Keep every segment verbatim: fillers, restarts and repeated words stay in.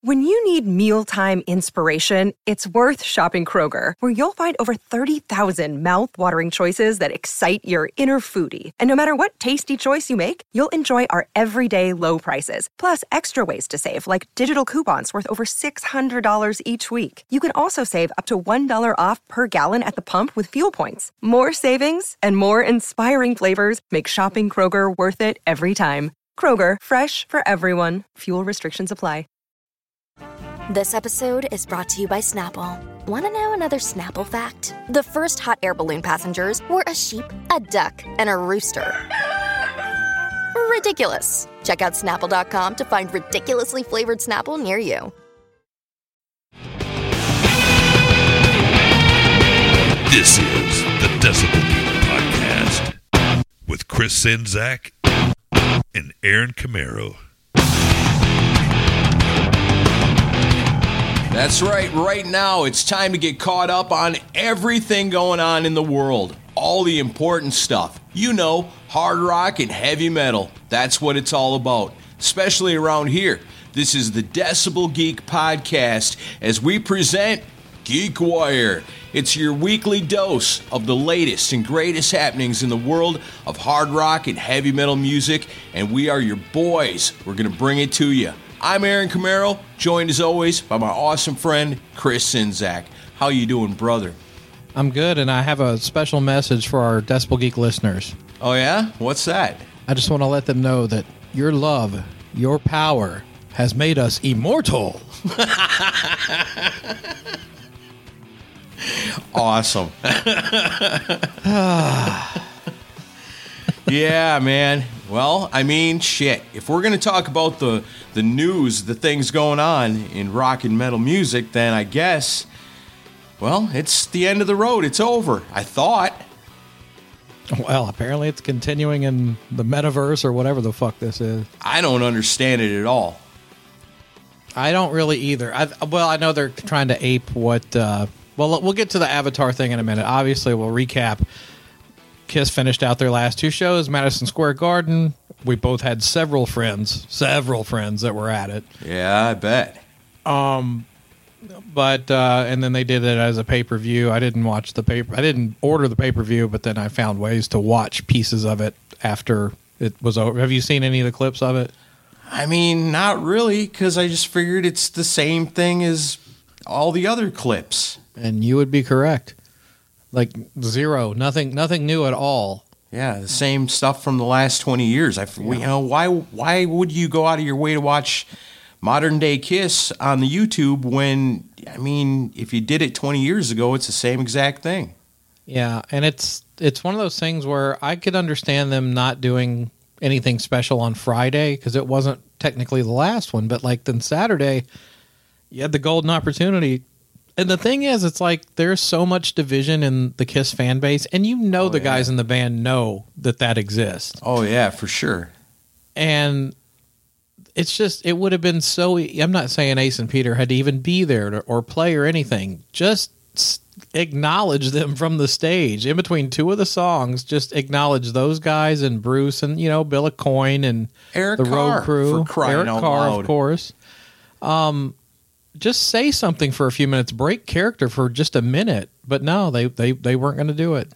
When you need mealtime inspiration, it's worth shopping Kroger, where you'll find over thirty thousand mouth-watering choices that excite your inner foodie. And no matter what tasty choice you make, you'll enjoy our everyday low prices, plus extra ways to save, like digital coupons worth over six hundred dollars each week. You can also save up to one dollar off per gallon at the pump with fuel points. More savings and more inspiring flavors make shopping Kroger worth it every time. Kroger, fresh for everyone. Fuel restrictions apply. This episode is brought to you by Snapple. Want to know another Snapple fact? The first hot air balloon passengers were a sheep, a duck, and a rooster. Ridiculous. Check out Snapple dot com to find ridiculously flavored Snapple near you. This is the Decibel Geek Podcast with Chris Czynszak and Aaron Camaro. That's right. Right now, it's time to get caught up on everything going on in the world. All the important stuff. You know, hard rock and heavy metal. That's what it's all about, especially around here. This is the Decibel Geek Podcast as we present Geek Wire. It's your weekly dose of the latest and greatest happenings in the world of hard rock and heavy metal music, and we are your boys. We're going to bring it to you. I'm Aaron Camaro, joined as always by my awesome friend, Chris Czynszak. How you doing, brother? I'm good, and I have a special message for our Decibel Geek listeners. Oh, yeah? What's that? I just want to let them know that your love, your power, has made us immortal. Awesome. Yeah, man. Well, I mean, shit. If we're going to talk about the, the news, the things going on in rock and metal music, then I guess, well, it's the end of the road. It's over, I thought. Well, apparently it's continuing in the metaverse or whatever the fuck this is. I don't understand it at all. I don't really either. I, well, I know they're trying to ape what... Uh, well, we'll get to the Avatar thing in a minute. Obviously, we'll recap. Kiss finished out their last two shows, Madison Square Garden. We both had several friends, several friends that were at it. Yeah, I bet. Um, but uh, and then they did it as a pay per view. I didn't watch the paper. I didn't order the pay per view, but then I found ways to watch pieces of it after it was over. Have you seen any of the clips of it? I mean, not really, because I just figured it's the same thing as all the other clips. And you would be correct. Like zero, nothing, nothing new at all. Yeah, the same stuff from the last twenty years. I, yeah. You know, why, why would you go out of your way to watch modern day Kiss on the YouTube when, I mean, if you did it twenty years ago, it's the same exact thing. Yeah, and it's it's one of those things where I could understand them not doing anything special on Friday because it wasn't technically the last one, but like then Saturday, you had the golden opportunity. And the thing is, it's like there's so much division in the Kiss fan base, and you know oh, the yeah. guys in the band know that that exists. Oh, yeah, for sure. And it's just, it would have been so, I'm not saying Ace and Peter had to even be there to, or play or anything. Just acknowledge them from the stage. In between two of the songs, just acknowledge those guys and Bruce and, you know, Bill Aucoin and Eric the Carr, Road Crew. For crying Eric out Carr, loud. Of course. Um... Just say something for a few minutes. Break character for just a minute. But no, they, they, they weren't going to do it.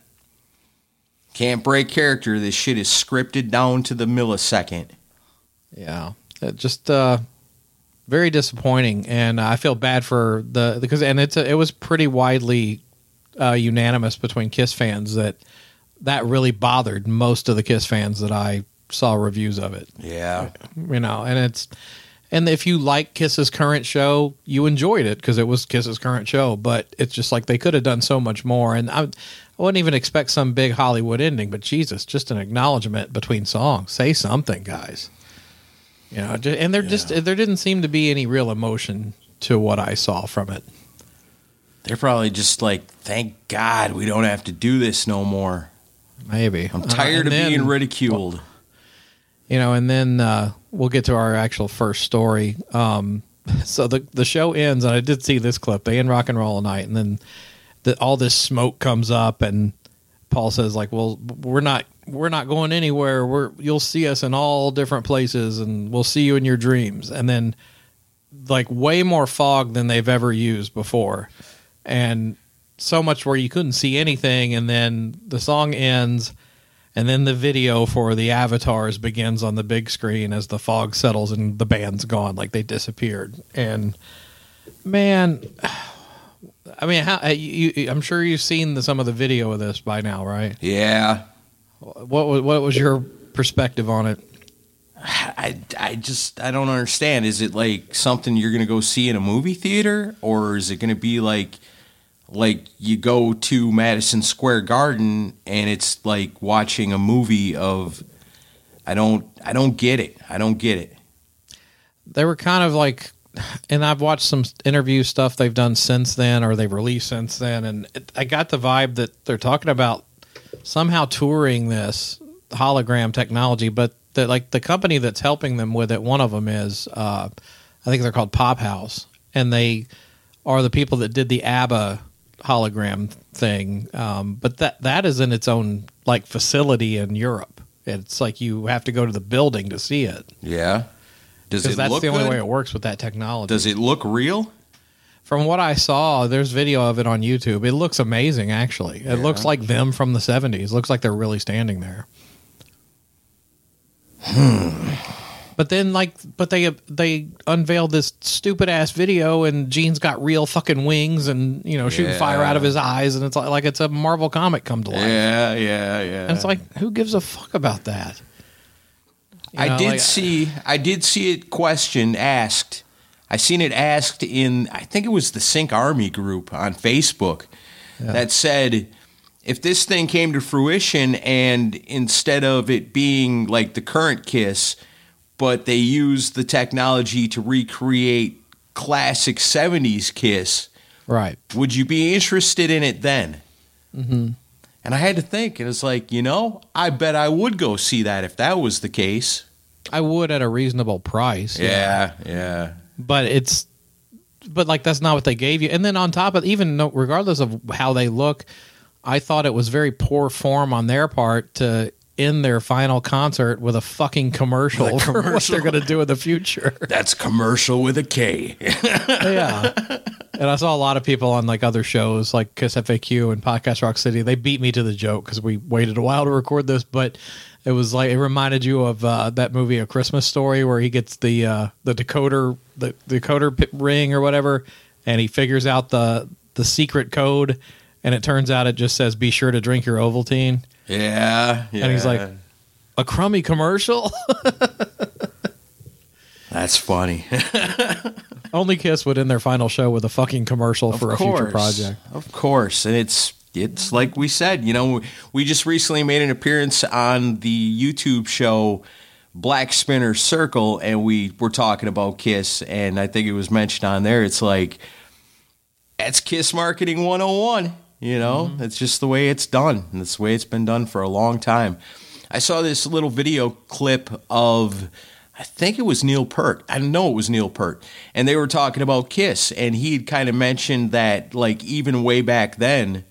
Can't break character. This shit is scripted down to the millisecond. Yeah. It just uh, very disappointing. And I feel bad for the... because and it's a, it was pretty widely uh, unanimous between Kiss fans that that really bothered most of the Kiss fans that I saw reviews of it. Yeah. You know, and it's... And if you like Kiss's current show, you enjoyed it because it was Kiss's current show. But it's just like they could have done so much more. And I, I wouldn't even expect some big Hollywood ending. But Jesus, just an acknowledgement between songs. Say something, guys. You know, and there yeah. just there didn't seem to be any real emotion to what I saw from it. They're probably just like, thank God we don't have to do this no more. Maybe. I'm tired uh, of then, being ridiculed. Well, you know, and then uh, we'll get to our actual first story. Um, so the the show ends, and I did see this clip. They end Rock and Roll All Night, and then the, all this smoke comes up, and Paul says, like, well, we're not we're not going anywhere. We're you'll see us in all different places, and we'll see you in your dreams. And then like way more fog than they've ever used before. And so much where you couldn't see anything, and then the song ends, and then the video for the avatars begins on the big screen as the fog settles and the band's gone, like they disappeared. And man, I mean, how, you, you, I'm sure you've seen the, some of the video of this by now, right? Yeah. What was, what was your perspective on it? I, I just, I don't understand. Is it like something you're going to go see in a movie theater, or is it going to be like, like you go to Madison Square Garden and it's like watching a movie of, I don't, I don't get it. I don't get it. They were kind of like, and I've watched some interview stuff they've done since then, or they've released since then, and it, I got the vibe that they're talking about somehow touring this hologram technology, but the, like the company that's helping them with it, one of them is, uh, I think they're called Pop House, and they are the people that did the ABBA hologram thing. Um, but that that is in its own like facility in Europe. It's like you have to go to the building to see it. Yeah. Does it that's look the only good? way it works with that technology. Does it look real? From what I saw, there's video of it on YouTube. It looks amazing, actually. It Yeah. looks like them from the seventies. It looks like they're really standing there. Hmm. But then, like, but they they unveiled this stupid ass video, and Gene's got real fucking wings, and you know, shooting Yeah. fire out of his eyes, and it's like, like it's a Marvel comic come to life. Yeah, yeah, yeah. And it's like, who gives a fuck about that? You I know, did like- see I did see it questioned, asked. I seen it asked in, I think it was the Sync Army group on Facebook, that said, if this thing came to fruition and instead of it being like the current Kiss, but they used the technology to recreate classic seventies Kiss, right? Would you be interested in it then? Mm-hmm. And I had to think, and it's like, you know, I bet I would go see that if that was the case. I would at a reasonable price. Yeah, yeah. But it's, but like that's not what they gave you. And then on top of, even no, regardless of how they look, I thought it was very poor form on their part to end their final concert with a fucking commercial, With a for what commercial. they're going to do in the future. That's commercial with a K. Yeah. And I saw a lot of people on like other shows like Kiss F A Q and Podcast Rock City. They beat me to the joke because we waited a while to record this, but it was like, it reminded you of uh, that movie, A Christmas Story, where he gets the uh, the decoder, the decoder p- ring or whatever, and he figures out the the secret code, and it turns out it just says, "Be sure to drink your Ovaltine." Yeah, yeah. And he's like, "A crummy commercial." That's funny. Only Kiss would end their final show with a fucking commercial for a future project. Of course. And it's it's like we said, you know, we just recently made an appearance on the YouTube show Black Spinner Circle, and we were talking about Kiss, and I think it was mentioned on there. It's like, that's Kiss Marketing one oh one, you know? Mm-hmm. It's just the way it's done, and it's the way it's been done for a long time. I saw this little video clip of, I think it was Neil Peart. I know it was Neil Peart. And they were talking about Kiss, and he'd kind of mentioned that, like, even way back then,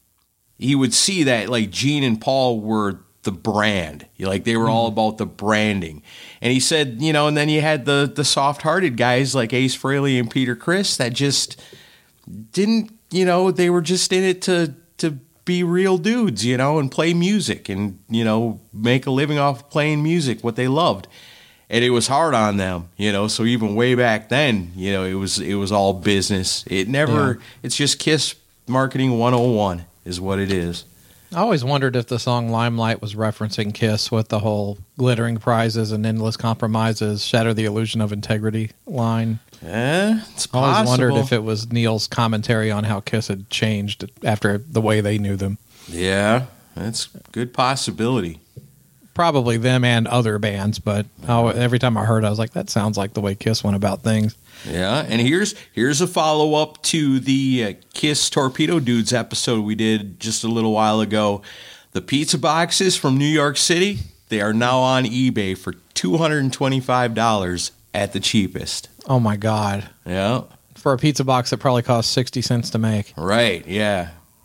he would see that, like, Gene and Paul were the brand. Like, they were all about the branding. And he said, you know, and then you had the, the soft-hearted guys like Ace Frehley and Peter Criss that just didn't, you know, they were just in it to to be real dudes, you know, and play music and, you know, make a living off playing music, what they loved. And it was hard on them, you know. So even way back then, you know, it was it was all business. It never. Yeah. It's just Kiss Marketing one oh one is what it is. I always wondered if the song Limelight was referencing Kiss with the whole glittering prizes and endless compromises, shatter the illusion of integrity line. Yeah, it's I always possible. wondered if it was Neil's commentary on how Kiss had changed after the way they knew them. Yeah, that's a good possibility. Probably them and other bands, but I, every time I heard it, I was like, that sounds like the way Kiss went about things. Yeah, and here's here's a follow up to the uh, Kiss Torpedo Dudes episode we did just a little while ago. The pizza boxes from New York City, they are now on eBay for two hundred twenty-five dollars at the cheapest. Oh my God. Yeah. For a pizza box that probably cost sixty cents to make. Right, yeah.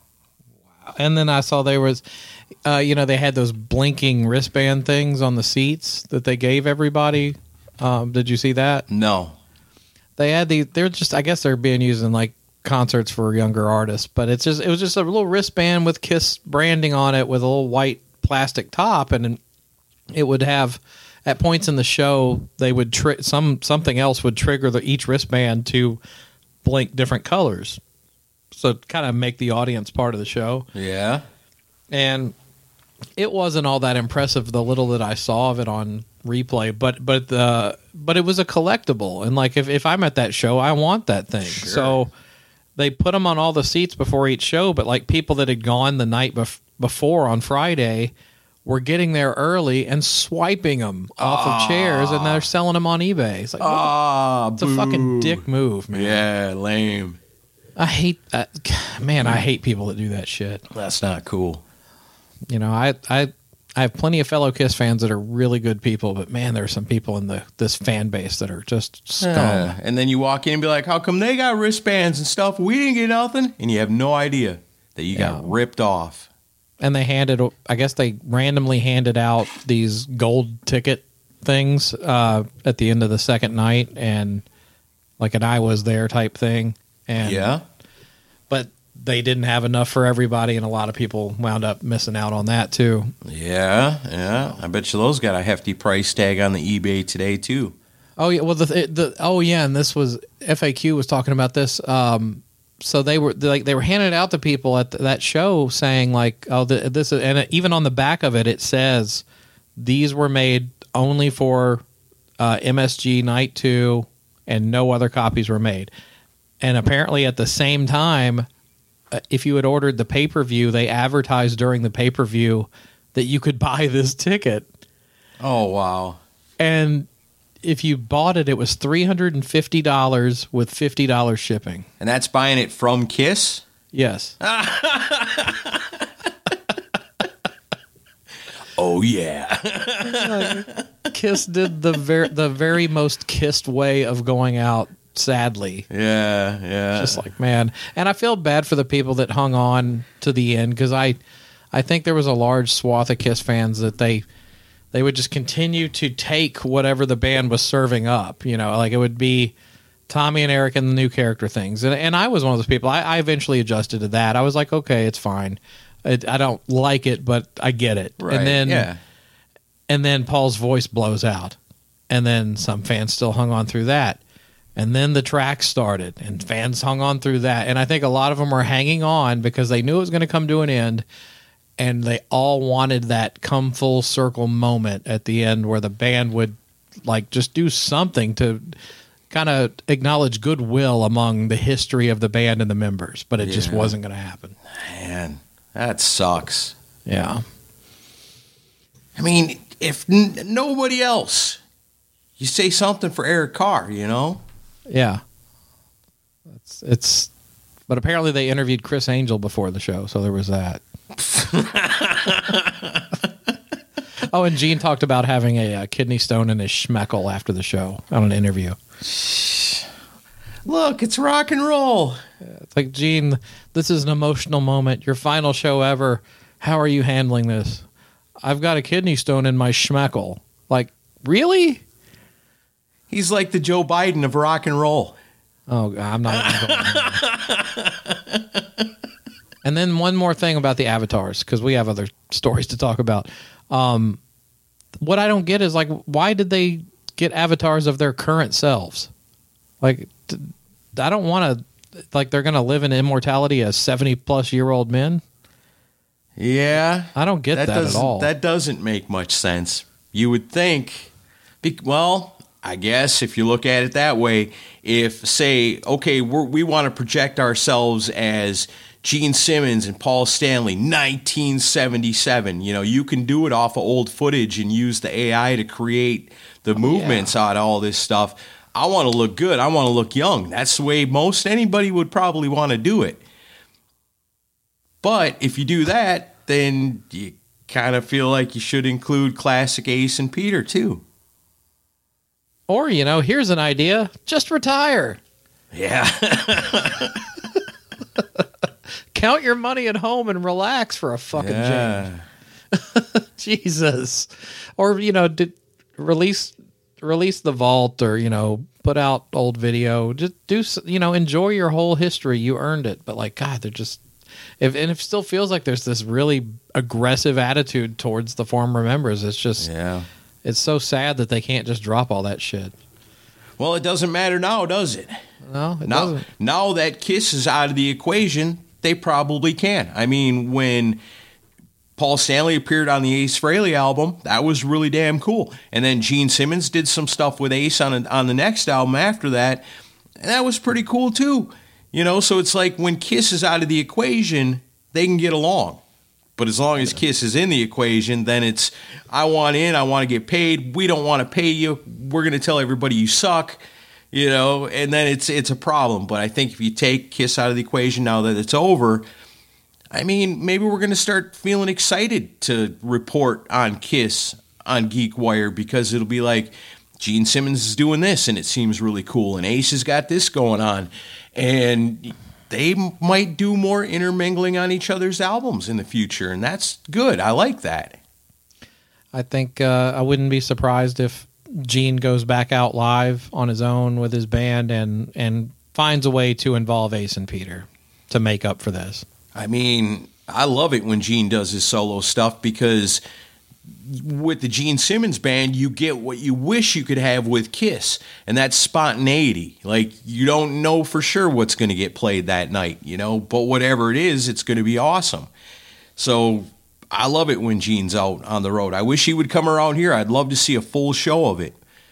And then I saw there was, uh, you know, they had those blinking wristband things on the seats that they gave everybody. Um, did you see that? No. they had the. They're just. I guess they're being used in like concerts for younger artists, but it's just. It was just a little wristband with Kiss branding on it with a little white plastic top, and it would have. At points in the show, they would tri- some something else would trigger the, each wristband to blink different colors, so kind of make the audience part of the show. Yeah, and it wasn't all that impressive. The little that I saw of it on replay, but but the but it was a collectible, and like if, if I'm at that show, I want that thing. Sure. So they put them on all the seats before each show, but like people that had gone the night bef- before on Friday. We're getting there early and swiping them off of chairs, and they're selling them on eBay. It's like, ah, it's a fucking dick move, man. Yeah, lame. I hate that. Man, I hate people that do that shit. That's not cool. You know, I I I have plenty of fellow Kiss fans that are really good people, but man, there are some people in the this fan base that are just scum. Yeah. And then you walk in and be like, how come they got wristbands and stuff? We didn't get nothing. And you have no idea that you yeah. got ripped off. And they handed, I guess they randomly handed out these gold ticket things uh, at the end of the second night, and like an I was there type thing. And yeah. But they didn't have enough for everybody, and a lot of people wound up missing out on that too. Yeah, yeah. I bet you those got a hefty price tag on the eBay today too. Oh yeah, well the the oh yeah, and this was F A Q was talking about this. Um, So they were like they were handing it out to people at that show, saying like, "Oh, the, this," is, and even on the back of it, it says these were made only for uh, M S G Night Two, and no other copies were made. And apparently, at the same time, uh, if you had ordered the pay per view, they advertised during the pay per view that you could buy this ticket. Oh wow! And if you bought it, it was three hundred fifty dollars with fifty dollars shipping. And that's buying it from Kiss? Yes. Oh, yeah. Like, Kiss did the, ver- the very most kissed way of going out, sadly. Yeah, yeah. Just like, man. And I feel bad for the people that hung on to the end, because I, I think there was a large swath of Kiss fans that they... They would just continue to take whatever the band was serving up. You know, like it would be Tommy and Eric and the new character things. And and I was one of those people. I, I eventually adjusted to that. I was like, okay, it's fine. It, I don't like it, but I get it. Right. And then, yeah. and then Paul's voice blows out. And then some fans still hung on through that. And then the track started, and fans hung on through that. And I think a lot of them were hanging on because they knew it was going to come to an end. And they all wanted that come full circle moment at the end where the band would like just do something to kind of acknowledge goodwill among the history of the band and the members, but it yeah. just wasn't going to happen. Man, that sucks. Yeah. I mean, if n- nobody else, you say something for Eric Carr, you know? Yeah. It's, it's, but apparently they interviewed Chris Angel before the show, so there was that. Oh, and Gene talked about having a, a kidney stone in his schmeckle after the show on an interview. Look, it's rock and roll. Yeah, it's like, Gene, this is an emotional moment. Your final show ever. How are you handling this? I've got a kidney stone in my schmeckle. Like, really? He's like the Joe Biden of rock and roll. Oh, I'm not even going there. And then one more thing about the avatars, because we have other stories to talk about. Um, what I don't get is, like, why did they get avatars of their current selves? Like, I don't want to, like, they're going to live in immortality as seventy-plus-year-old men? Yeah. I don't get that, that at all. That doesn't make much sense. You would think, well, I guess if you look at it that way, if, say, okay, we're, we want to project ourselves as Gene Simmons and Paul Stanley, nineteen seventy-seven. You know, you can do it off of old footage and use the A I to create the movements yeah. out of all this stuff. I want to look good. I want to look young. That's the way most anybody would probably want to do it. But if you do that, then you kind of feel like you should include classic Ace and Peter, too. Or, you know, here's an idea. Just retire. Yeah. Count your money at home and relax for a fucking yeah. change. Jesus. Or, you know, did, release release the vault, or, you know, put out old video. Just do, you know, enjoy your whole history. You earned it. But like, God, they're just, if and it still feels like there's this really aggressive attitude towards the former members. It's just, yeah, it's so sad that they can't just drop all that shit. Well, it doesn't matter now, does it? No, it now, doesn't. Now that Kiss is out of the equation, they probably can. I mean, when Paul Stanley appeared on the Ace Frehley album, that was really damn cool. And then Gene Simmons did some stuff with Ace on a, on the next album after that, and that was pretty cool too. You know, so it's like when Kiss is out of the equation, they can get along. But as long as Kiss is in the equation, then it's, I want in, I want to get paid, we don't want to pay you, we're going to tell everybody you suck, you know, and then it's it's a problem. But I think if you take Kiss out of the equation now that it's over, I mean, maybe we're going to start feeling excited to report on Kiss on GeekWire, because it'll be like, Gene Simmons is doing this, and it seems really cool, and Ace has got this going on, and they might do more intermingling on each other's albums in the future, and that's good. I like that. I think uh, I wouldn't be surprised if Gene goes back out live on his own with his band and, and finds a way to involve Ace and Peter to make up for this. I mean, I love it when Gene does his solo stuff, because with the Gene Simmons band, you get what you wish you could have with Kiss, and that's spontaneity. Like, you don't know for sure what's going to get played that night, you know, but whatever it is, it's going to be awesome. So I love it when Gene's out on the road. I wish he would come around here. I'd love to see a full show of it.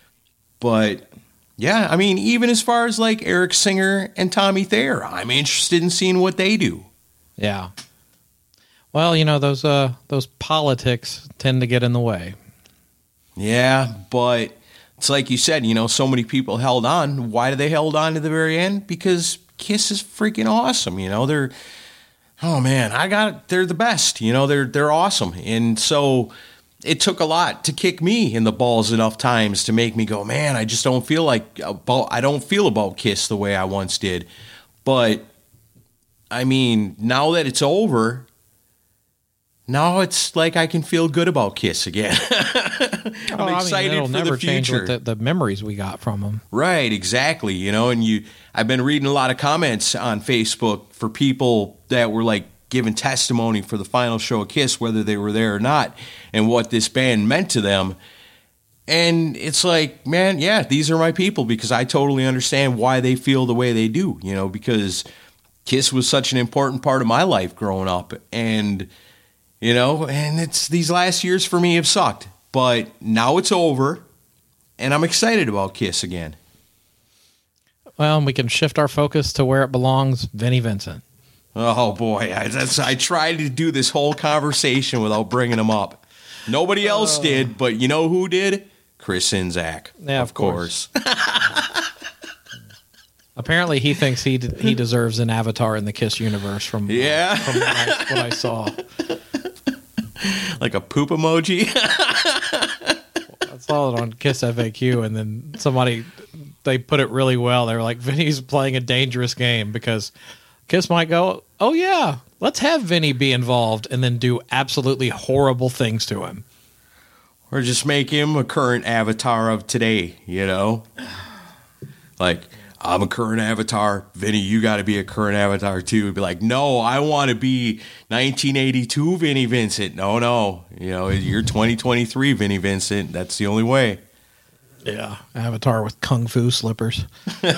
But yeah, I mean, even as far as like Eric Singer and Tommy Thayer, I'm interested in seeing what they do. Yeah. Well, you know, those uh, those politics tend to get in the way. Yeah, but it's like you said, you know, so many people held on. Why did they held on to the very end? Because Kiss is freaking awesome. You know, they're, oh man, I got it. They're the best. You know, they're they're awesome. And so it took a lot to kick me in the balls enough times to make me go, man, I just don't feel like about, I don't feel about Kiss the way I once did. But I mean, now that it's over, now it's like I can feel good about Kiss again. I'm oh, excited I mean, it'll for never the change future. with the, the memories we got from them. Right, exactly. You know, and you, I've been reading a lot of comments on Facebook for people that were like giving testimony for the final show of Kiss, whether they were there or not, and what this band meant to them. And it's like, man, yeah, these are my people, because I totally understand why they feel the way they do, you know, because Kiss was such an important part of my life growing up. And, you know, and it's these last years for me have sucked. But now it's over, and I'm excited about Kiss again. Well, we can shift our focus to where it belongs, Vinnie Vincent. Oh, boy. I, that's, I tried to do this whole conversation without bringing him up. Nobody else uh, did, but you know who did? Chris Czynszak. Yeah, of, of course. course. Apparently, he thinks he d- he deserves an avatar in the Kiss universe from, yeah. uh, from what, I, what I saw. Like a poop emoji? I saw it on Kiss F A Q, and then somebody, they put it really well. They were like, Vinny's playing a dangerous game, because Kiss might go, oh yeah, let's have Vinny be involved, and then do absolutely horrible things to him. Or just make him a current avatar of today, you know? Like, I'm a current avatar. Vinny, you got to be a current avatar too. Be like, no, I want to be nineteen eighty-two Vinnie Vincent. No, no. You know, you're twenty twenty-three Vinnie Vincent. That's the only way. Yeah. Avatar with kung fu slippers. And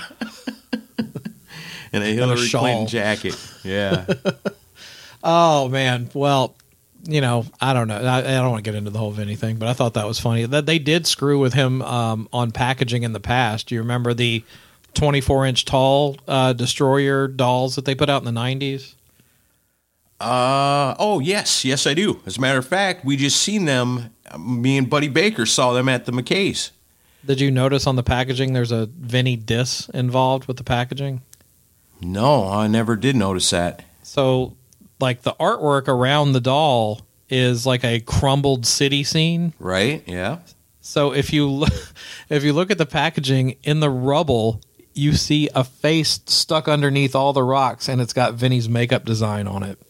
a Hillary shawl. Clinton jacket. Yeah. Oh, man. Well, you know, I don't know. I, I don't want to get into the whole Vinny thing, but I thought that was funny. That they did screw with him um, on packaging in the past. You remember the twenty-four inch tall uh, Destroyer dolls that they put out in the nineties? Uh, oh, yes. Yes, I do. As a matter of fact, we just seen them. Me and Buddy Baker saw them at the McKay's. Did you notice on the packaging there's a Vinny diss involved with the packaging? No, I never did notice that. So, like, the artwork around the doll is like a crumbled city scene. Right, yeah. So if you look, if you look at the packaging, in the rubble, you see a face stuck underneath all the rocks, and it's got Vinny's makeup design on it.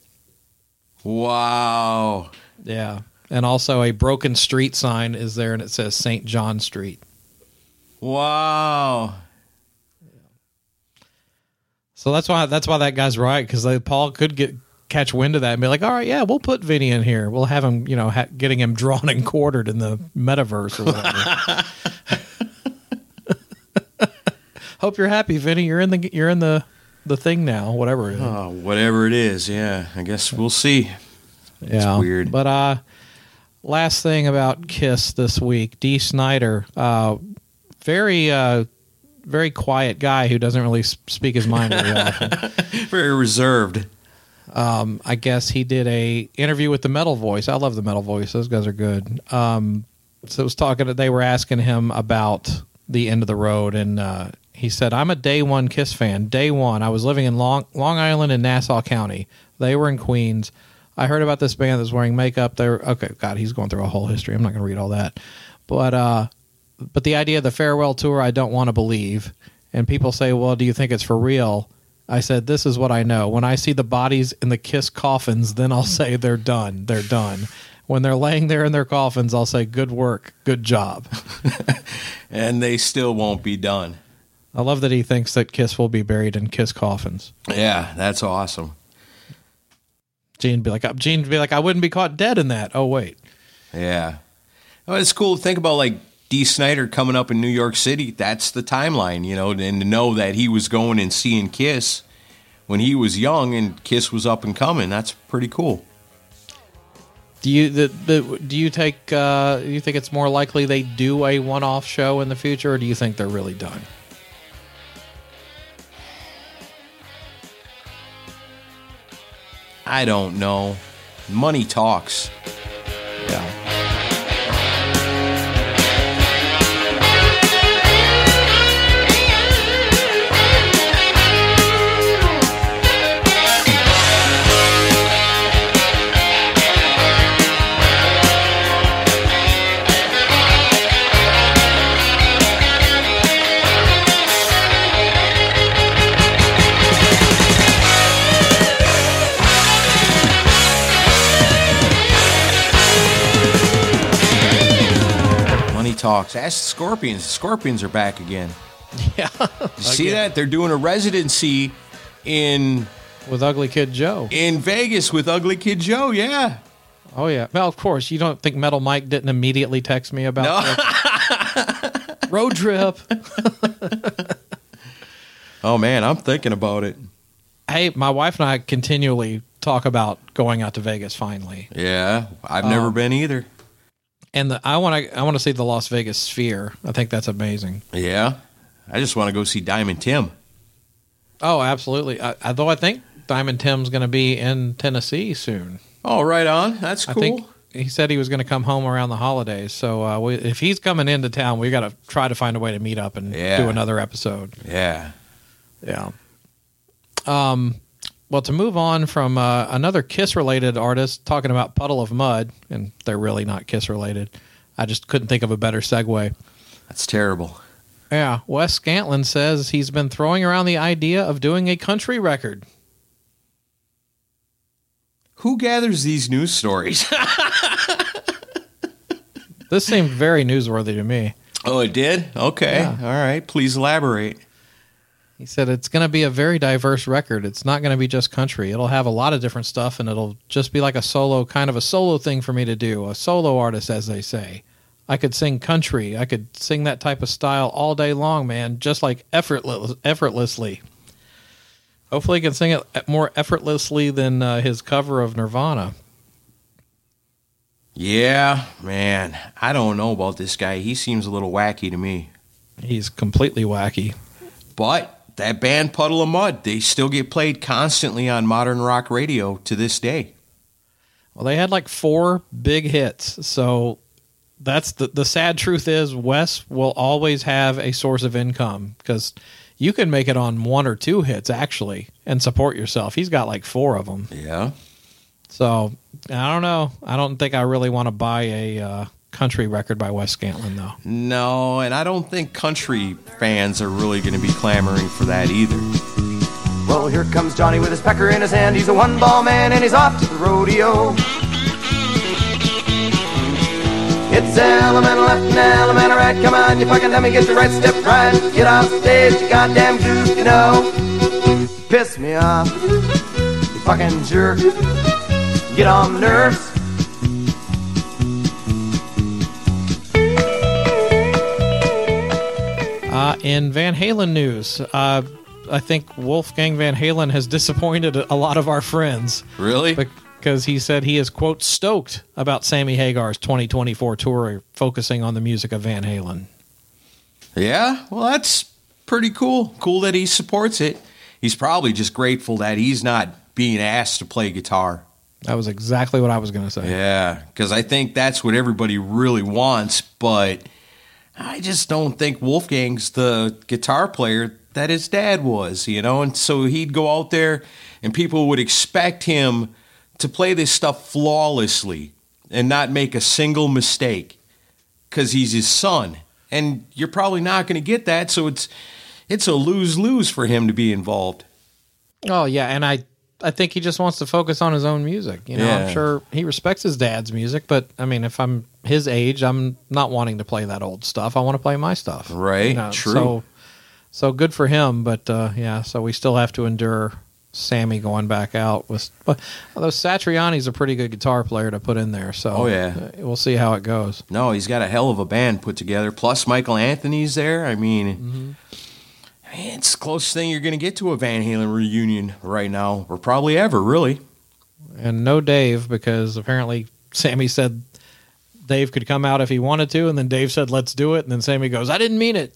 Wow. Yeah. And also a broken street sign is there, and it says Saint John Street. Wow. So that's why that's why that guy's right, because Paul could get catch wind of that and be like, all right, yeah, we'll put Vinny in here. We'll have him, you know, ha- getting him drawn and quartered in the metaverse or whatever. Hope you're happy, Vinny. You're in the you're in the the thing now, whatever it is. Oh, whatever it is, yeah. I guess we'll see. It's yeah, weird. But uh, last thing about Kiss this week, Dee Snider, uh, very uh, very quiet guy who doesn't really speak his mind very often. Very reserved. Um, I guess he did a interview with the Metal Voice. I love the Metal Voice; those guys are good. Um, so it was talking. They were asking him about the End of the Road, and uh, he said, "I'm a day one Kiss fan. Day one, I was living in Long Long Island in Nassau County. They were in Queens. I heard about this band that's wearing makeup. They're okay. God, he's going through a whole history. I'm not going to read all that, but uh, but the idea of the farewell tour, I don't want to believe. And people say, well, do you think it's for real? I said, this is what I know. When I see the bodies in the Kiss coffins, then I'll say they're done. They're done. When they're laying there in their coffins, I'll say, good work, good job. And they still won't be done. I love that he thinks that Kiss will be buried in Kiss coffins. Yeah, that's awesome. Gene be like, Gene be like, I wouldn't be caught dead in that. Oh, wait. Yeah. Oh, it's cool to think about, like, Dee Snider coming up in New York City. That's the timeline, you know, and to know that he was going and seeing Kiss when he was young and Kiss was up and coming. That's pretty cool. Do you the, the do you take uh, do you think it's more likely they do a one-off show in the future, or do you think they're really done? I don't know. Money talks. Yeah. Talks. Ask the Scorpions. The Scorpions are back again. Yeah. You see that? They're doing a residency in with Ugly Kid Joe in Vegas with Ugly Kid Joe. Yeah. Oh yeah. Well, of course. You don't think Metal Mike didn't immediately text me about no. that? Road trip. Oh man, I'm thinking about it. Hey, my wife and I continually talk about going out to Vegas. Finally. Yeah, I've um, never been either. And the, I want to I want to see the Las Vegas Sphere. I think that's amazing. Yeah. I just want to go see Diamond Tim. Oh, absolutely. I, although I think Diamond Tim's going to be in Tennessee soon. Oh, right on. That's cool. I think he said he was going to come home around the holidays. So uh, we, if he's coming into town, we got to try to find a way to meet up and yeah. do another episode. Yeah. Yeah. Um. Well, to move on from uh, another Kiss-related artist talking about Puddle of Mudd, and they're really not Kiss-related. I just couldn't think of a better segue. That's terrible. Yeah, Wes Scantlin says he's been throwing around the idea of doing a country record. Who gathers these news stories? This seemed very newsworthy to me. Oh, it did? Okay. Yeah. All right. Please elaborate. He said it's going to be a very diverse record. It's not going to be just country. It'll have a lot of different stuff, and it'll just be like a solo, kind of a solo thing for me to do, a solo artist, as they say. I could sing country. I could sing that type of style all day long, man, just like effortless, effortlessly. Hopefully he can sing it more effortlessly than uh, his cover of Nirvana. Yeah, man. I don't know about this guy. He seems a little wacky to me. He's completely wacky. But that band Puddle of Mudd, they still get played constantly on modern rock radio to this day. Well, they had like four big hits. So that's the, the sad truth is Wes will always have a source of income because you can make it on one or two hits actually and support yourself. He's got like four of them. Yeah. So I don't know. I don't think I really want to buy a uh, country record by Wes Scantlin, though. No, and I don't think country fans are really going to be clamoring for that either. Well, here comes Johnny with his pecker in his hand. He's a one-ball man and he's off to the rodeo. It's elemental left and elemental right. Come on, you fucking dummy, get your right step right. Get off stage, you goddamn goof, you know. Piss me off, you fucking jerk. Get on my nerves. Uh, in Van Halen news, uh, I think Wolfgang Van Halen has disappointed a lot of our friends. Really? Because he said he is, quote, stoked about Sammy Hagar's twenty twenty-four tour focusing on the music of Van Halen. Yeah, well, that's pretty cool. Cool that he supports it. He's probably just grateful that he's not being asked to play guitar. That was exactly what I was going to say. Yeah, because I think that's what everybody really wants, but I just don't think Wolfgang's the guitar player that his dad was, you know? And so he'd go out there and people would expect him to play this stuff flawlessly and not make a single mistake because he's his son. And you're probably not going to get that, so it's it's a lose-lose for him to be involved. Oh, yeah, and I, I think he just wants to focus on his own music. You know, Yeah. I'm sure he respects his dad's music, but, I mean, if I'm his age, I'm not wanting to play that old stuff. I want to play my stuff. Right, You know, true. So, so good for him, but, uh, yeah, so we still have to endure Sammy going back out with. But although Satriani's a pretty good guitar player to put in there, so Oh, yeah. uh, we'll see how it goes. No, he's got a hell of a band put together. Plus, Michael Anthony's there. I mean, Mm-hmm. I mean it's the closest thing you're going to get to a Van Halen reunion right now, or probably ever, really. And no Dave, because apparently Sammy said Dave could come out if he wanted to, and then Dave said, let's do it, and then Sammy goes, I didn't mean it.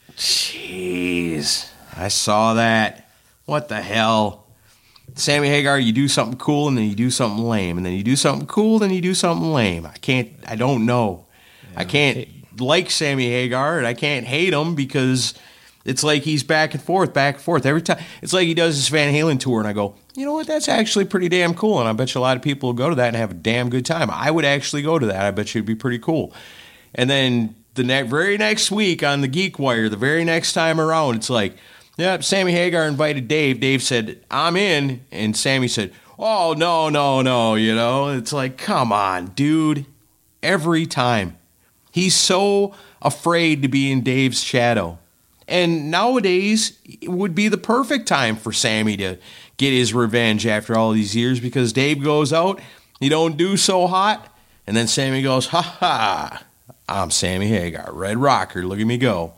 Jeez, I saw that. What the hell? Sammy Hagar, you do something cool, and then you do something lame, and then you do something cool, then you do something lame. I can't, I don't know. I can't like Sammy Hagar, and I can't hate him because it's like he's back and forth, back and forth. Every time, it's like he does this Van Halen tour, and I go, you know what, that's actually pretty damn cool, and I bet you a lot of people will go to that and have a damn good time. I would actually go to that. I bet you it'd be pretty cool. And then the ne- very next week on the Geek Wire, the very next time around, it's like, yeah, Sammy Hagar invited Dave. Dave said, I'm in. And Sammy said, oh, no, no, no, you know. It's like, come on, dude. Every time. He's so afraid to be in Dave's shadow. And nowadays, it would be the perfect time for Sammy to get his revenge after all these years because Dave goes out, he don't do so hot, and then Sammy goes, ha ha, I'm Sammy Hagar, Red Rocker, look at me go.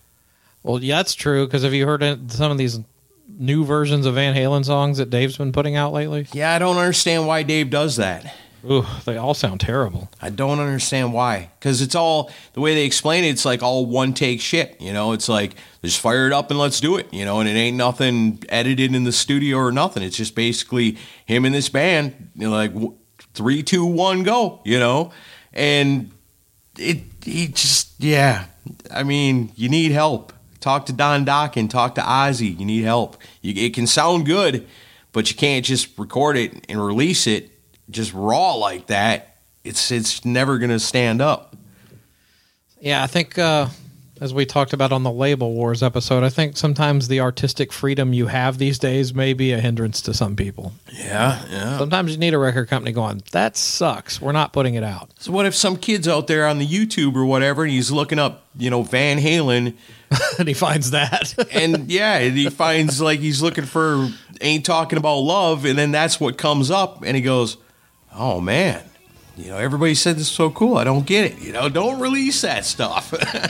Well, yeah, that's true, because have you heard it- some of these new versions of Van Halen songs that Dave's been putting out lately? Yeah, I don't understand why Dave does that. Ooh, they all sound terrible. I don't understand why. Because it's all, the way they explain it, it's like all one-take shit, you know? It's like, just fire it up and let's do it, you know? And it ain't nothing edited in the studio or nothing. It's just basically him and this band, you know, like, w- three, two, one, go, you know? And it, he just, yeah. I mean, you need help. Talk to Don Dokken, talk to Ozzy. You need help. You, it can sound good, but you can't just record it and release it just raw like that. It's it's never going to stand up. Yeah, I think, uh, as we talked about on the Label Wars episode, I think sometimes the artistic freedom you have these days may be a hindrance to some people. Yeah, yeah. Sometimes you need a record company going, that sucks. We're not putting it out. So what if some kid's out there on the YouTube or whatever, and he's looking up, you know, Van Halen, And he finds that. and yeah, and he finds like he's looking for Ain't Talking About Love, and then that's what comes up, and he goes, oh man, you know, everybody said this is so cool. I don't get it. You know, don't release that stuff.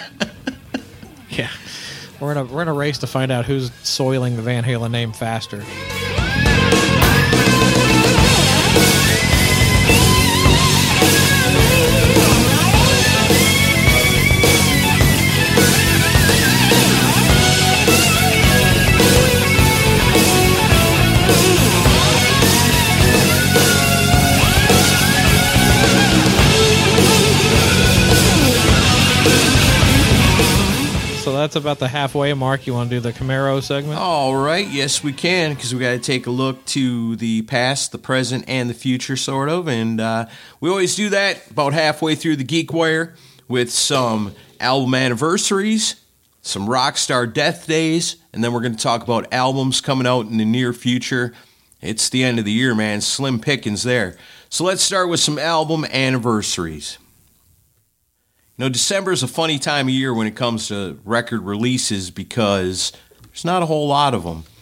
Yeah. We're in a we're in a race to find out who's soiling the Van Halen name faster. So that's about the halfway mark. You want to do the Camaro segment? All right, yes, we can, because we got to take a look to the past, the present, and the future, sort of. And uh, we always do that about halfway through the Geek Wire with some album anniversaries, some Rockstar Death Days, and then we're going to talk about albums coming out in the near future. It's the end of the year, man. Slim pickings there. So let's start with some album anniversaries. You know, December is a funny time of year when it comes to record releases because there's not a whole lot of them.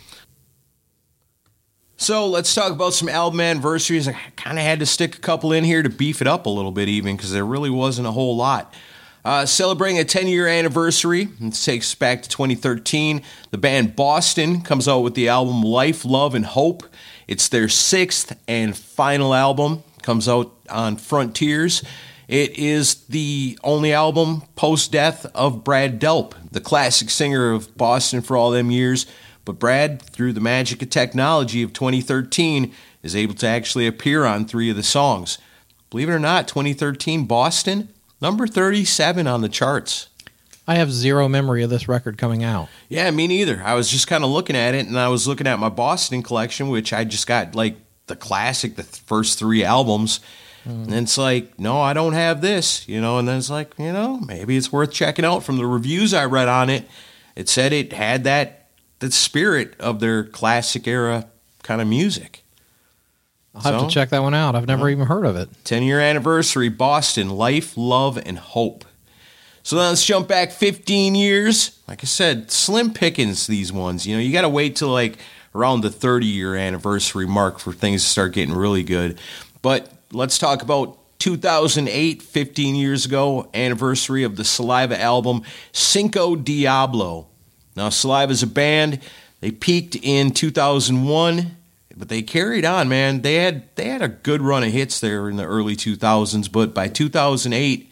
So let's talk about some album anniversaries. I kind of had to stick a couple in here to beef it up a little bit even because there really wasn't a whole lot. Uh, celebrating a ten-year anniversary, this takes us back to twenty thirteen. The band Boston comes out with the album Life, Love, and Hope. It's their sixth and final album. Comes out on Frontiers. It is the only album post-death of Brad Delp, the classic singer of Boston for all them years. But Brad, through the magic of technology of twenty thirteen, is able to actually appear on three of the songs. Believe it or not, twenty thirteen Boston, number thirty-seven on the charts. I have zero memory of this record coming out. Yeah, me neither. I was just kind of looking at it, and I was looking at my Boston collection, which I just got, like, the classic, the first three albums. Mm. And it's like, no, I don't have this, you know. And then it's like, you know, maybe it's worth checking out. From the reviews I read on it, it said it had that, that spirit of their classic era kind of music. I'll have so, to check that one out. I've never uh, even heard of it. ten-year anniversary, Boston, Life, Love, and Hope. So then let's jump back fifteen years. Like I said, slim pickings, these ones. You know, you got to wait till like around the thirty-year anniversary mark for things to start getting really good. But let's talk about two thousand eight, fifteen years ago, anniversary of the Saliva album, Cinco Diablo. Now, Saliva's a band. They peaked in two thousand one, but they carried on, man. They had they had a good run of hits there in the early two thousands, but by two thousand eight,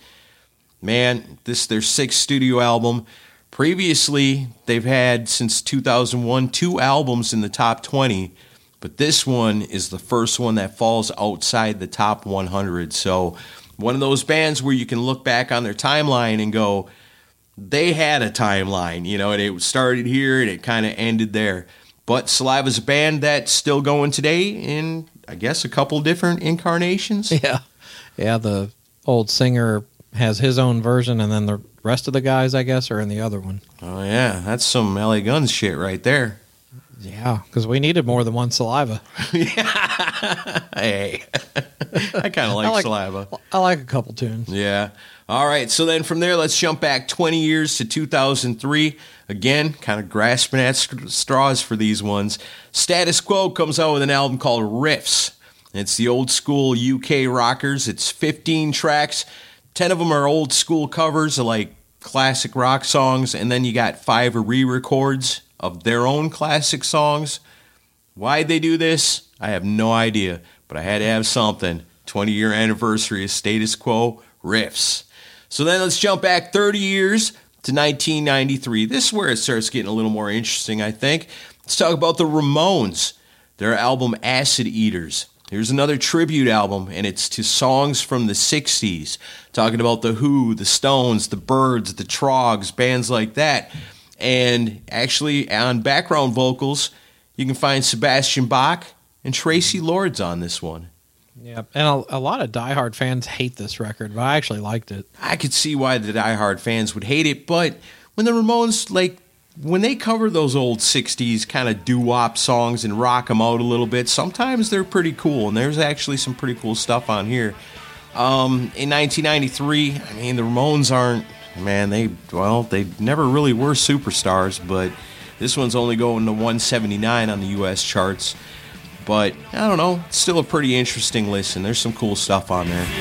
man, this is their sixth studio album. Previously, they've had, since two thousand one, two albums in the top twenty, but this one is the first one that falls outside the top one hundred. So one of those bands where you can look back on their timeline and go, they had a timeline, you know, and it started here and it kind of ended there. But Saliva's a band that's still going today in, I guess, a couple different incarnations. Yeah. Yeah, the old singer has his own version, and then the rest of the guys, I guess, are in the other one. Oh, yeah. That's some L A Guns shit right there. Yeah, because we needed more than one Saliva. Hey. I kind of like, like Saliva. I like a couple tunes. Yeah. All right, so then from there, let's jump back twenty years to two thousand three. Again, kind of grasping at straws for these ones. Status Quo comes out with an album called Riffs. It's the old school U K rockers. It's fifteen tracks. ten of them are old school covers of like classic rock songs, and then you got five re-records of their own classic songs. Why'd they do this? I have no idea, but I had to have something. twenty-year anniversary of Status Quo, Riffs. So then let's jump back thirty years to nineteen ninety-three. This is where it starts getting a little more interesting, I think. Let's talk about the Ramones, their album Acid Eaters. Here's another tribute album, and it's to songs from the sixties, talking about The Who, The Stones, The Byrds, The Troggs, bands like that. And actually, on background vocals, you can find Sebastian Bach and Tracy Lords on this one. Yeah, and a, a lot of diehard fans hate this record, but I actually liked it. I could see why the diehard fans would hate it, but when the Ramones, like, when they cover those old sixties kind of doo-wop songs and rock them out a little bit, sometimes they're pretty cool, and there's actually some pretty cool stuff on here. Um, in nineteen ninety-three, I mean, the Ramones aren't, man, they, well, they never really were superstars, but this one's only going to one seventy-nine on the U S charts. But, I don't know, it's still a pretty interesting listen. There's some cool stuff on there.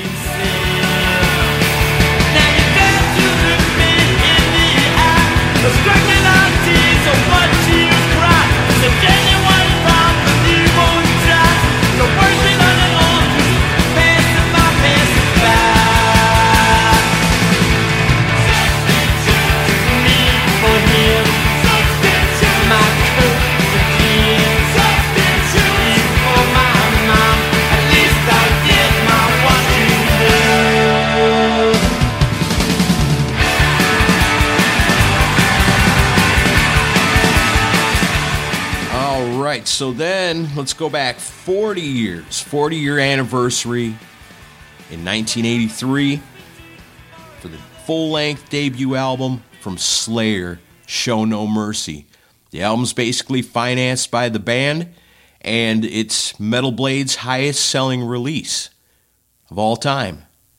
So then, let's go back forty years, forty-year anniversary in nineteen eighty-three for the full-length debut album from Slayer, Show No Mercy. The album's basically financed by the band, and it's Metal Blade's highest-selling release of all time.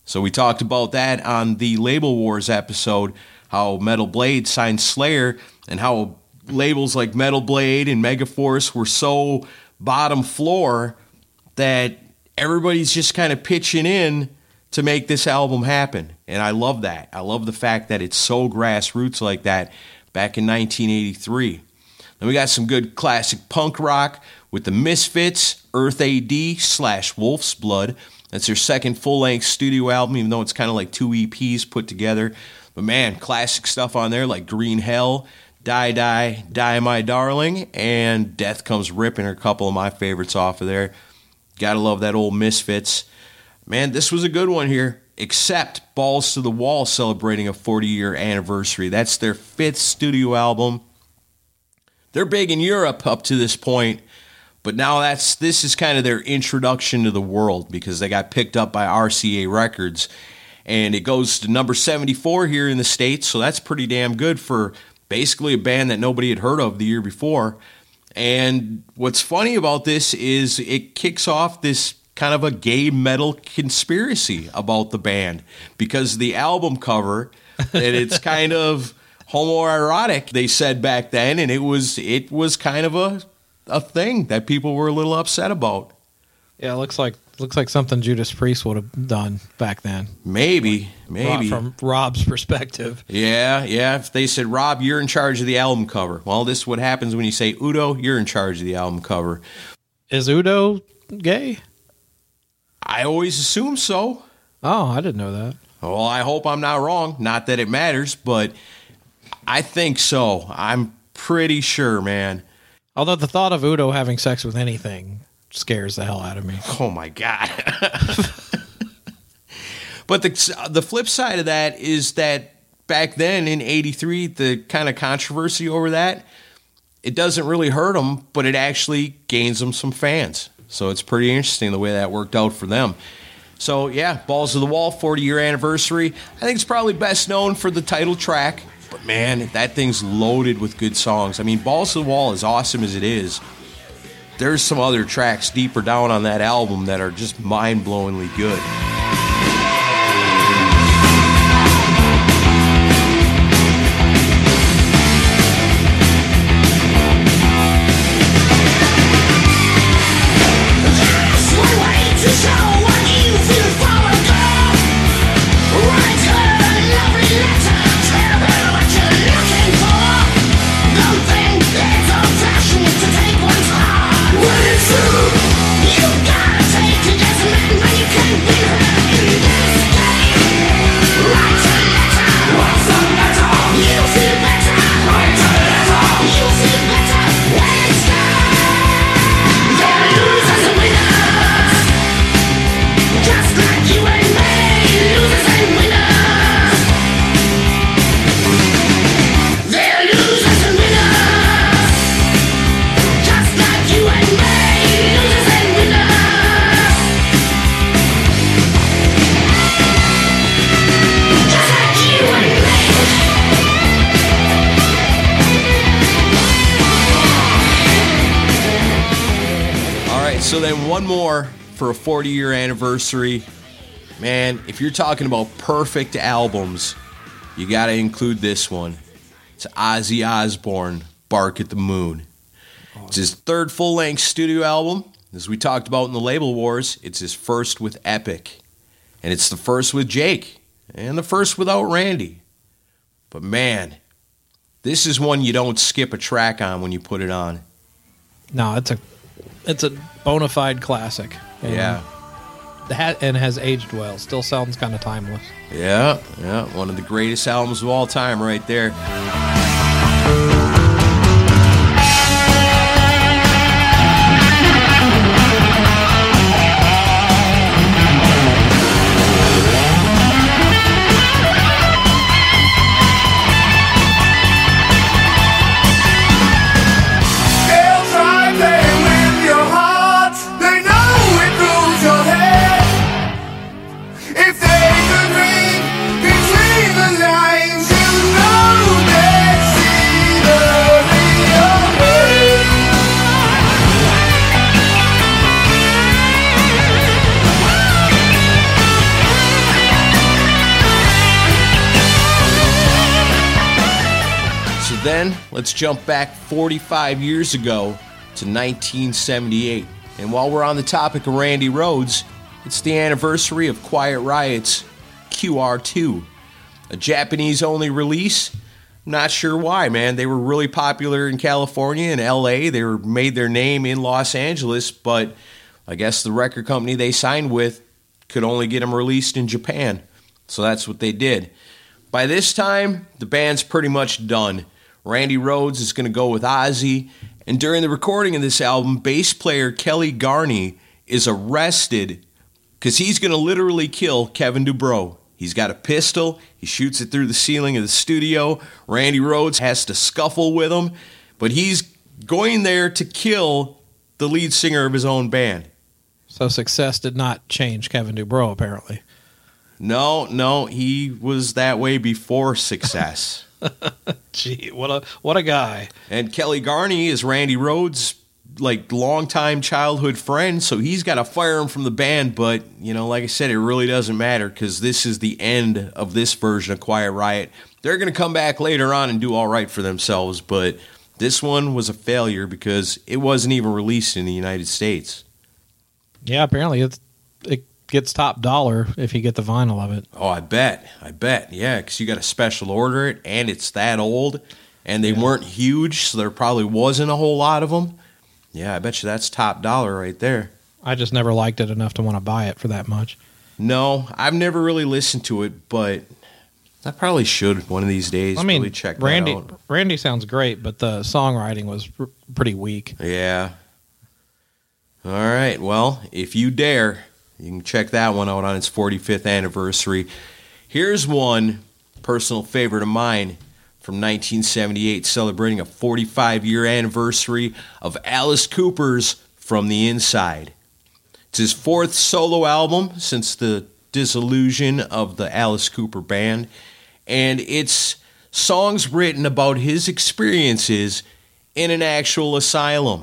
So we talked about that on the Label Wars episode, how Metal Blade signed Slayer and how labels like Metal Blade and Megaforce were so bottom floor that everybody's just kind of pitching in to make this album happen. And I love that. I love the fact that it's so grassroots like that back in nineteen eighty-three. Then we got some good classic punk rock with the Misfits, Earth A D slash Wolf's Blood. That's their second full-length studio album, even though it's kind of like two E Ps put together. But man, classic stuff on there like Green Hell, Die Die, Die My Darling, and Death Comes Ripping are a couple of my favorites off of there. Gotta love that old Misfits. Man, this was a good one here, except Balls to the Wall celebrating a forty-year anniversary. That's their fifth studio album. They're big in Europe up to this point, but now that's this is kind of their introduction to the world because they got picked up by R C A Records, and it goes to number seventy-four here in the States, so that's pretty damn good for basically a band that nobody had heard of the year before. And what's funny about this is it kicks off this kind of a gay metal conspiracy about the band because the album cover, and it's kind of homoerotic, they said back then, and it was it was kind of a a thing that people were a little upset about. Yeah, it looks like looks like something Judas Priest would have done back then. Maybe, maybe from Rob's perspective. Yeah, yeah. If they said, Rob, you're in charge of the album cover. Well, this is what happens when you say, Udo, you're in charge of the album cover. Is Udo gay? I always assume so. Oh, I didn't know that. Well, I hope I'm not wrong. Not that it matters, but I think so. I'm pretty sure, man. Although the thought of Udo having sex with anything scares the hell out of me. Oh, my God. But the the flip side of that is that back then in eighty-three, the kind of controversy over that, it doesn't really hurt them, but it actually gains them some fans. So it's pretty interesting the way that worked out for them. So, yeah, Balls to the Wall, forty-year anniversary. I think it's probably best known for the title track. But, man, that thing's loaded with good songs. I mean, Balls to the Wall, as awesome as it is, there's some other tracks deeper down on that album that are just mind-blowingly good. So then one more for a forty-year anniversary. Man, if you're talking about perfect albums, you got to include this one. It's Ozzy Osbourne, Bark at the Moon. It's his third full-length studio album. As we talked about in the Label Wars, it's his first with Epic. And it's the first with Jake. And the first without Randy. But man, this is one you don't skip a track on when you put it on. No, it's a it's a bona fide classic. And yeah. That, and has aged well. Still sounds kind of timeless. Yeah, yeah. One of the greatest albums of all time right there. Between the lines, you know they see the on, let's jump back forty-five years ago to nineteen seventy-eight. And while we're on the topic of Randy Rhoads, it's the anniversary of Quiet Riot's Q R two, a Japanese-only release. I'm not sure why, man. They were really popular in California and L A. They were made their name in Los Angeles, but I guess the record company they signed with could only get them released in Japan. So that's what they did. By this time, the band's pretty much done. Randy Rhoads is going to go with Ozzy, and during the recording of this album, bass player Kelly Garney is arrested because he's going to literally kill Kevin DuBrow. He's got a pistol. He shoots it through the ceiling of the studio. Randy Rhoads has to scuffle with him, but he's going there to kill the lead singer of his own band. So success did not change Kevin DuBrow, apparently. No, no, he was that way before success. Gee, what a what a guy. And Kelly Garney is Randy Rhoads' like longtime childhood friend, so he's got to fire him from the band. But, you know, like I said, it really doesn't matter because this is the end of this version of Quiet Riot. They're going to come back later on and do all right for themselves, but this one was a failure because it wasn't even released in the United States. Yeah, apparently it's, it gets top dollar if you get the vinyl of it. Oh, I bet. I bet. Yeah, because you got to special order it, and it's that old, and they yeah. weren't huge, so there probably wasn't a whole lot of them. Yeah, I bet you that's top dollar right there. I just never liked it enough to want to buy it for that much. No, I've never really listened to it, but I probably should one of these days. I mean, really check Randy, that out. Randy sounds great, but the songwriting was r- pretty weak. Yeah. All right, well, if you dare, you can check that one out on its forty-fifth anniversary. Here's one personal favorite of mine from nineteen seventy-eight, celebrating a forty-five-year anniversary of Alice Cooper's From the Inside. It's his fourth solo album since the dissolution of the Alice Cooper band, and it's songs written about his experiences in an actual asylum.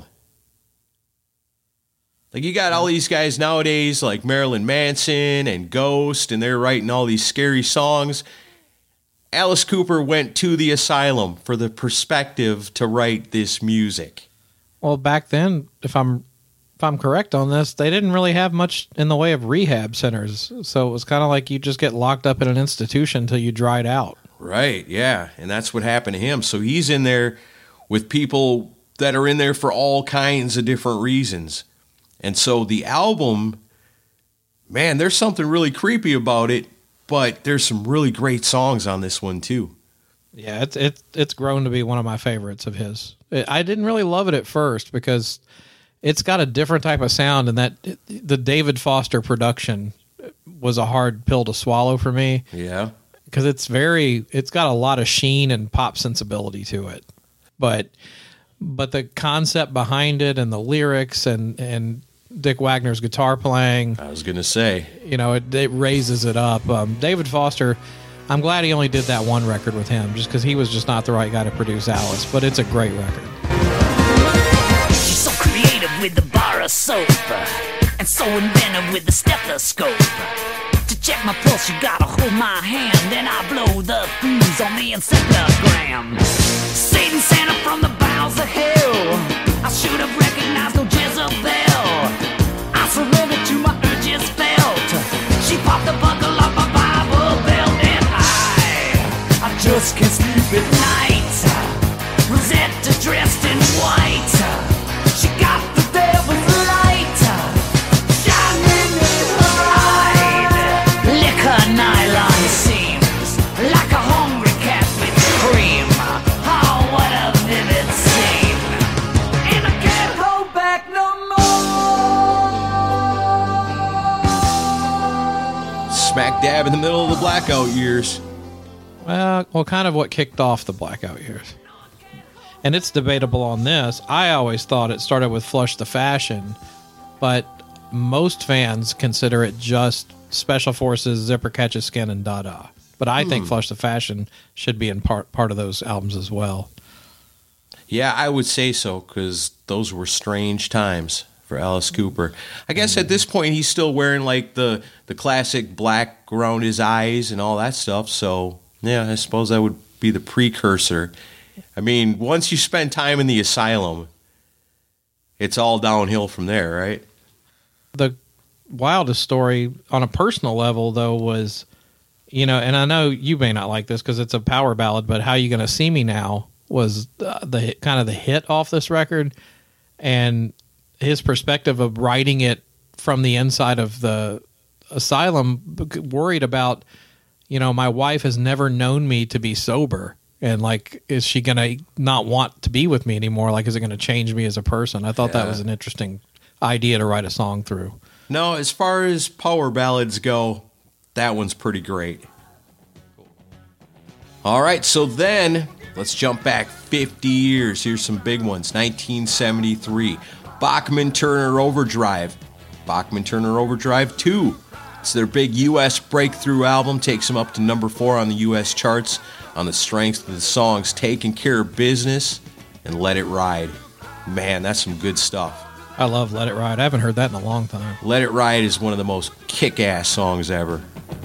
Like, you got all these guys nowadays, like Marilyn Manson and Ghost, and they're writing all these scary songs. Alice Cooper went to the asylum for the perspective to write this music. Well, back then, if I'm if I'm correct on this, they didn't really have much in the way of rehab centers. So it was kind of like you just get locked up in an institution until you dried out. Right, yeah, and that's what happened to him. So he's in there with people that are in there for all kinds of different reasons. And so the album, man, there's something really creepy about it, but there's some really great songs on this one too. Yeah, it's it's it's grown to be one of my favorites of his. I didn't really love it at first because it's got a different type of sound, and that the David Foster production was a hard pill to swallow for me. Yeah, because it's very, it's got a lot of sheen and pop sensibility to it, but but the concept behind it and the lyrics and and Dick Wagner's guitar playing, I was gonna say, you know, it, it raises it up. Um, David Foster, I'm glad he only did that one record with him, just because he was just not the right guy to produce Alice. But it's a great record. She's so creative with the bar of soap, and so inventive with the stethoscope. To check my pulse, you gotta hold my hand, then I blow the fuse on the encephalogram. Satan Santa from the bowels of hell, I should have recognized no Jezebel. I surrendered to my urges felt. She popped the buckle off my Bible belt, and I, I just can't sleep at night. Rosetta dressed in white, she got the devil's light shining in her eyes. Lick her nylon seams like a hungry cat with cream. Oh, what a vivid scene, and I can't hold back no more. smack dab in the middle of the blackout years. Well, well, kind of what kicked off the blackout years. And it's debatable on this. I always thought it started with Flush the Fashion, but most fans consider it just Special Forces, Zipper Catches Skin, and Dada. But I hmm. think Flush the Fashion should be in part part of those albums as well. Yeah, I would say so, because those were strange times for Alice Cooper. I guess at this point he's still wearing like the, the classic black around his eyes and all that stuff, so yeah, I suppose that would be the precursor. I mean, once you spend time in the asylum, it's all downhill from there, right? The wildest story on a personal level, though, was, you know, and I know you may not like this because it's a power ballad, but How You Gonna See Me Now was the, the kind of the hit off this record, and his perspective of writing it from the inside of the asylum, worried about, you know, my wife has never known me to be sober. And, like, is she going to not want to be with me anymore? Like, is it going to change me as a person? I thought yeah. that was an interesting idea to write a song through. No, as far as power ballads go, that one's pretty great. All right, so then let's jump back fifty years. Here's some big ones. nineteen seventy-three, Bachman Turner Overdrive. Bachman Turner Overdrive two. It's their big U S breakthrough album. Takes them up to number four on the U S charts on the strength of the songs Taking Care of Business and Let It Ride. Man, that's some good stuff. I love Let It Ride. I haven't heard that in a long time. Let It Ride is one of the most kick-ass songs ever.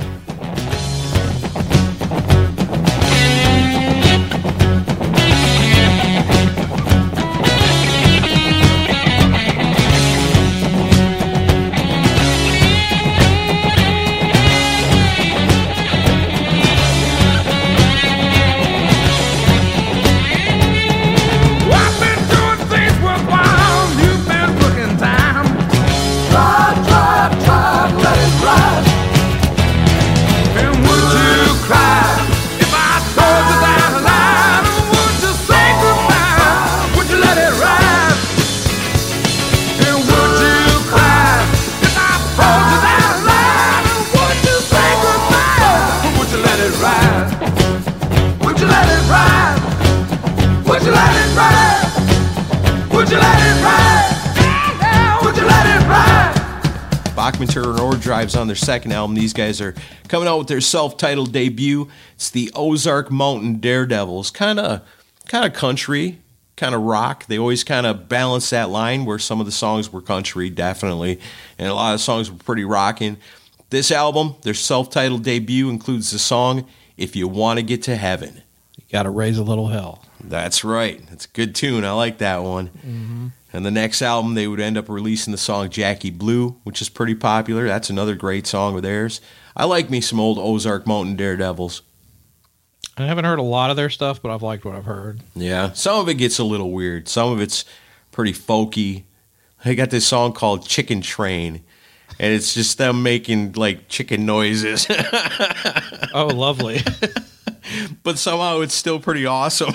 Bachman Turner Overdrive's on their second album. These guys are coming out with their self-titled debut. It's the Ozark Mountain Daredevils. Kind of kind of country, kind of rock. They always kind of balance that line where some of the songs were country, definitely, and a lot of songs were pretty rocking. This album, their self-titled debut, includes the song If You Want to Get to Heaven. You got to raise a little hell. That's right. That's a good tune. I like that one. Mm-hmm. And the next album, they would end up releasing the song Jackie Blue, which is pretty popular. That's another great song of theirs. I like me some old Ozark Mountain Daredevils. I haven't heard a lot of their stuff, but I've liked what I've heard. Yeah, some of it gets a little weird. Some of it's pretty folky. They got this song called Chicken Train, and it's just them making, like, chicken noises. Oh, lovely. But somehow it's still pretty awesome.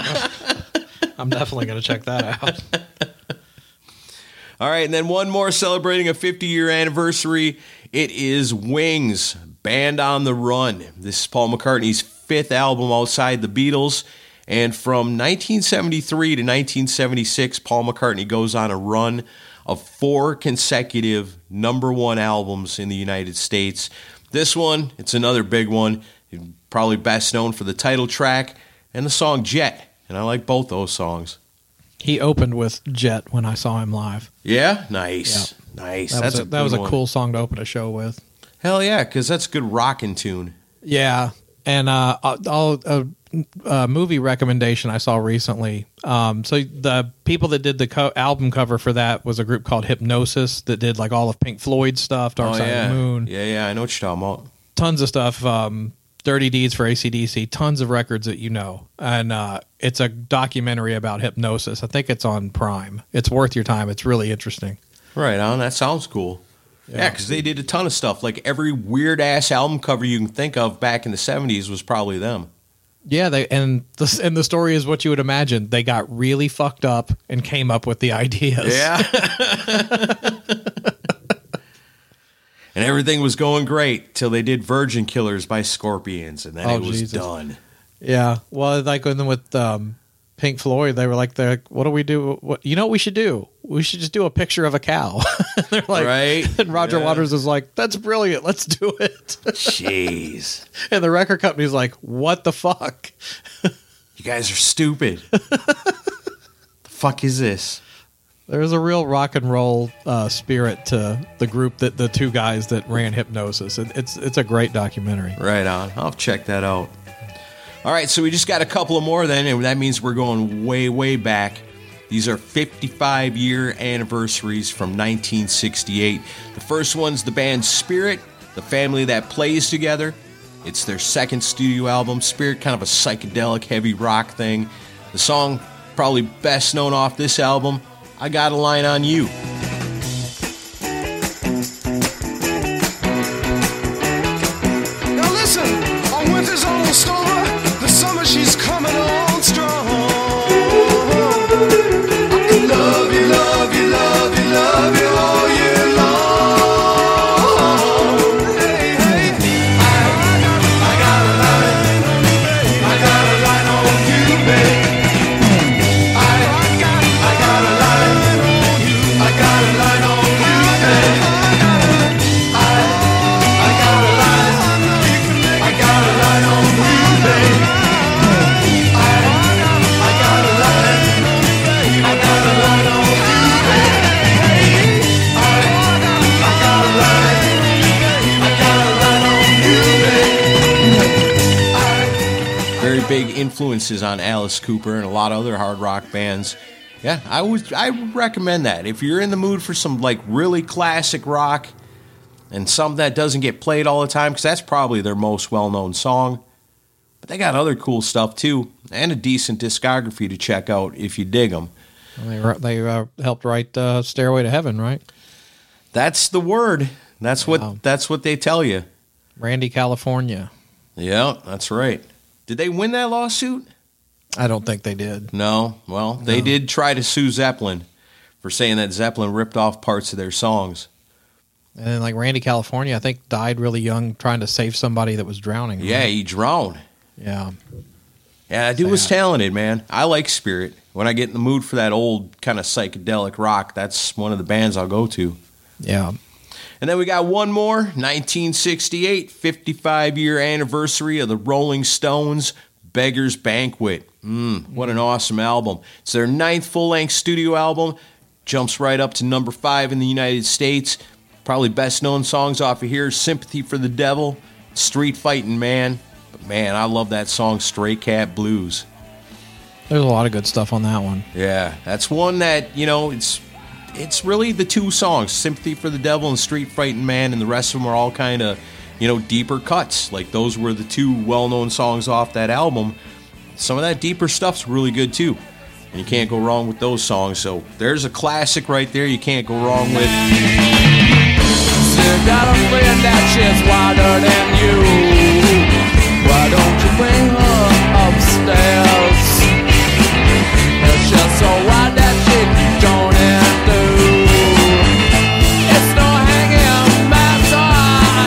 I'm definitely going to check that out. All right, and then one more celebrating a fifty-year anniversary. It is Wings, Band on the Run. This is Paul McCartney's fifth album outside the Beatles. And from nineteen seventy-three to nineteen seventy-six, Paul McCartney goes on a run of four consecutive number one albums in the United States. This one, it's another big one. Probably best known for the title track and the song Jet. And I like both those songs. He opened with Jet when I saw him live. Yeah? Nice. Yeah. Nice. That that's was a, a, that was a one. cool song to open a show with. Hell yeah, because that's a good rockin' tune. Yeah. And uh, I'll, a, a movie recommendation I saw recently. Um, so the people that did the co- album cover for that was a group called Hypnosis that did like all of Pink Floyd's stuff, Dark oh, Side yeah. of the Moon. Yeah, yeah, I know what you're talking about. Tons of stuff. Um, Dirty Deeds for A C D C, tons of records that you know. And uh, it's a documentary about hypnosis. I think it's on Prime. It's worth your time. It's really interesting. Right on. That sounds cool. Yeah, because yeah, they did a ton of stuff. Like every weird-ass album cover you can think of back in the seventies was probably them. Yeah, they and the, and the story is what you would imagine. They got really fucked up and came up with the ideas. Yeah. And everything was going great till they did Virgin Killers by Scorpions, and then oh, it was Jesus. done. Yeah. Well, like with, with um, Pink Floyd, they were like, what do we do? What, you know what we should do? We should just do a picture of a cow. They're like, right? And Roger yeah. Waters is like, that's brilliant. Let's do it. Jeez. And the record company's like, what the fuck? You guys are stupid. The fuck is this? There's a real rock and roll uh, spirit to the group that the two guys that ran Hypnosis. It, it's it's a great documentary. Right on. I'll check that out. All right, so we just got a couple of more then, and that means we're going way, way back. These are fifty-five year anniversaries from nineteen sixty-eight. The first one's the band Spirit, the family that plays together. It's their second studio album, Spirit, kind of a psychedelic heavy rock thing. The song probably best known off this album, I Got a Line on You. Now listen, our winter's almost over, the summer she's coming on strong. Love you, love you, love you, love you all year long. Hey, hey, I, I got a line, I got a line on you, babe. I, I got a line on you, I got a line on you, babe. I, I got a line, I got a line on you, babe. I, I got a line. I got a line on you, baby. I, I got a line. I got a line on you, baby. Very big influences on Alice Cooper and a lot of other hard rock bands. Yeah, I would I would recommend that. If you're in the mood for some like really classic rock and something that doesn't get played all the time, because that's probably their most well-known song. But they got other cool stuff too, and a decent discography to check out if you dig them. They they uh, helped write uh, "Stairway to Heaven," right? That's the word. That's what Wow. that's what they tell you. Randy California. Yeah, that's right. Did they win that lawsuit? I don't think they did. No. Well, they No. did try to sue Zeppelin for saying that Zeppelin ripped off parts of their songs. And then, like Randy California, I think died really young trying to save somebody that was drowning. right? Yeah, he drowned. Yeah. Yeah, that dude was Sad. talented, man. I like Spirit. When I get in the mood for that old kind of psychedelic rock, that's one of the bands I'll go to. Yeah. And then we got one more, nineteen sixty-eight, fifty-five year anniversary of the Rolling Stones, Beggar's Banquet. Mm, what an awesome album. It's their ninth full-length studio album. Jumps right up to number five in the United States. Probably best known songs off of here, Sympathy for the Devil, Street Fighting Man. But man, I love that song, Stray Cat Blues. There's a lot of good stuff on that one. Yeah, that's one that, you know, it's it's really the two songs, Sympathy for the Devil and Street Fighting Man, and the rest of them are all kind of, you know, deeper cuts. Like, those were the two well-known songs off that album. Some of that deeper stuff's really good, too. And you can't go wrong with those songs. So there's a classic right there you can't go wrong with. You got a friend that shit's wilder than you. Why don't you bring her upstairs? It's just so wild that she don't have to. It's no hanging matter.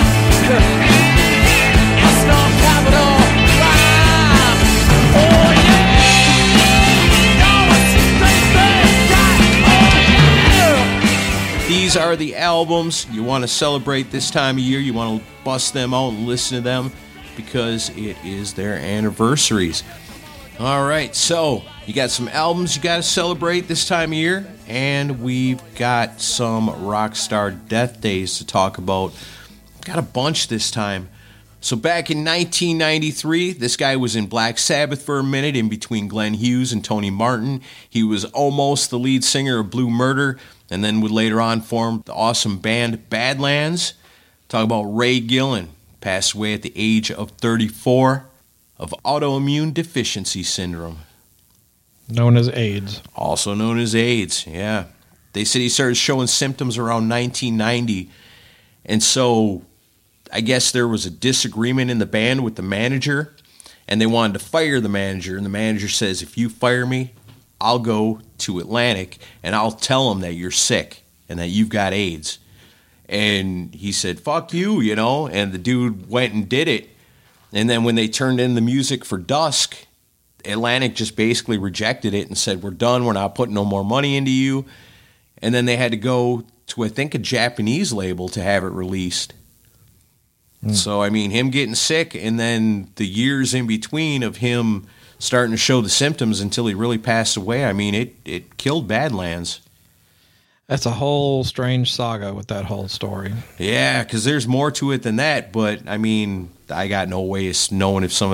It's no capital crime. Oh yeah. You're a straight bad guy. Oh yeah. These are the albums you want to celebrate this time of year. You want to bust them out and listen to them because it is their anniversaries. All right, so you got some albums you got to celebrate this time of year, and we've got some Rockstar Death Days to talk about. Got a bunch this time. So back in nineteen ninety-three, this guy was in Black Sabbath for a minute in between Glenn Hughes and Tony Martin. He was almost the lead singer of Blue Murder, and then would later on form the awesome band Badlands. Talk about Ray Gillen, passed away at the age of thirty-four of autoimmune deficiency syndrome, Known as AIDS. also known as AIDS. Yeah. They said he started showing symptoms around nineteen ninety, and so I guess there was a disagreement in the band with the manager, and they wanted to fire the manager, and the manager says, if you fire me, I'll go to Atlantic, and I'll tell them that you're sick and that you've got AIDS. And he said, fuck you, you know, and the dude went and did it. And then when they turned in the music for Dusk, Atlantic just basically rejected it and said, we're done, we're not putting no more money into you. And then they had to go to, I think, a Japanese label to have it released. Mm. So, I mean, him getting sick and then the years in between of him starting to show the symptoms until he really passed away, I mean, it, it killed Badlands. That's a whole strange saga with that whole story. Yeah, because there's more to it than that, but, I mean, I got no way of knowing if some of that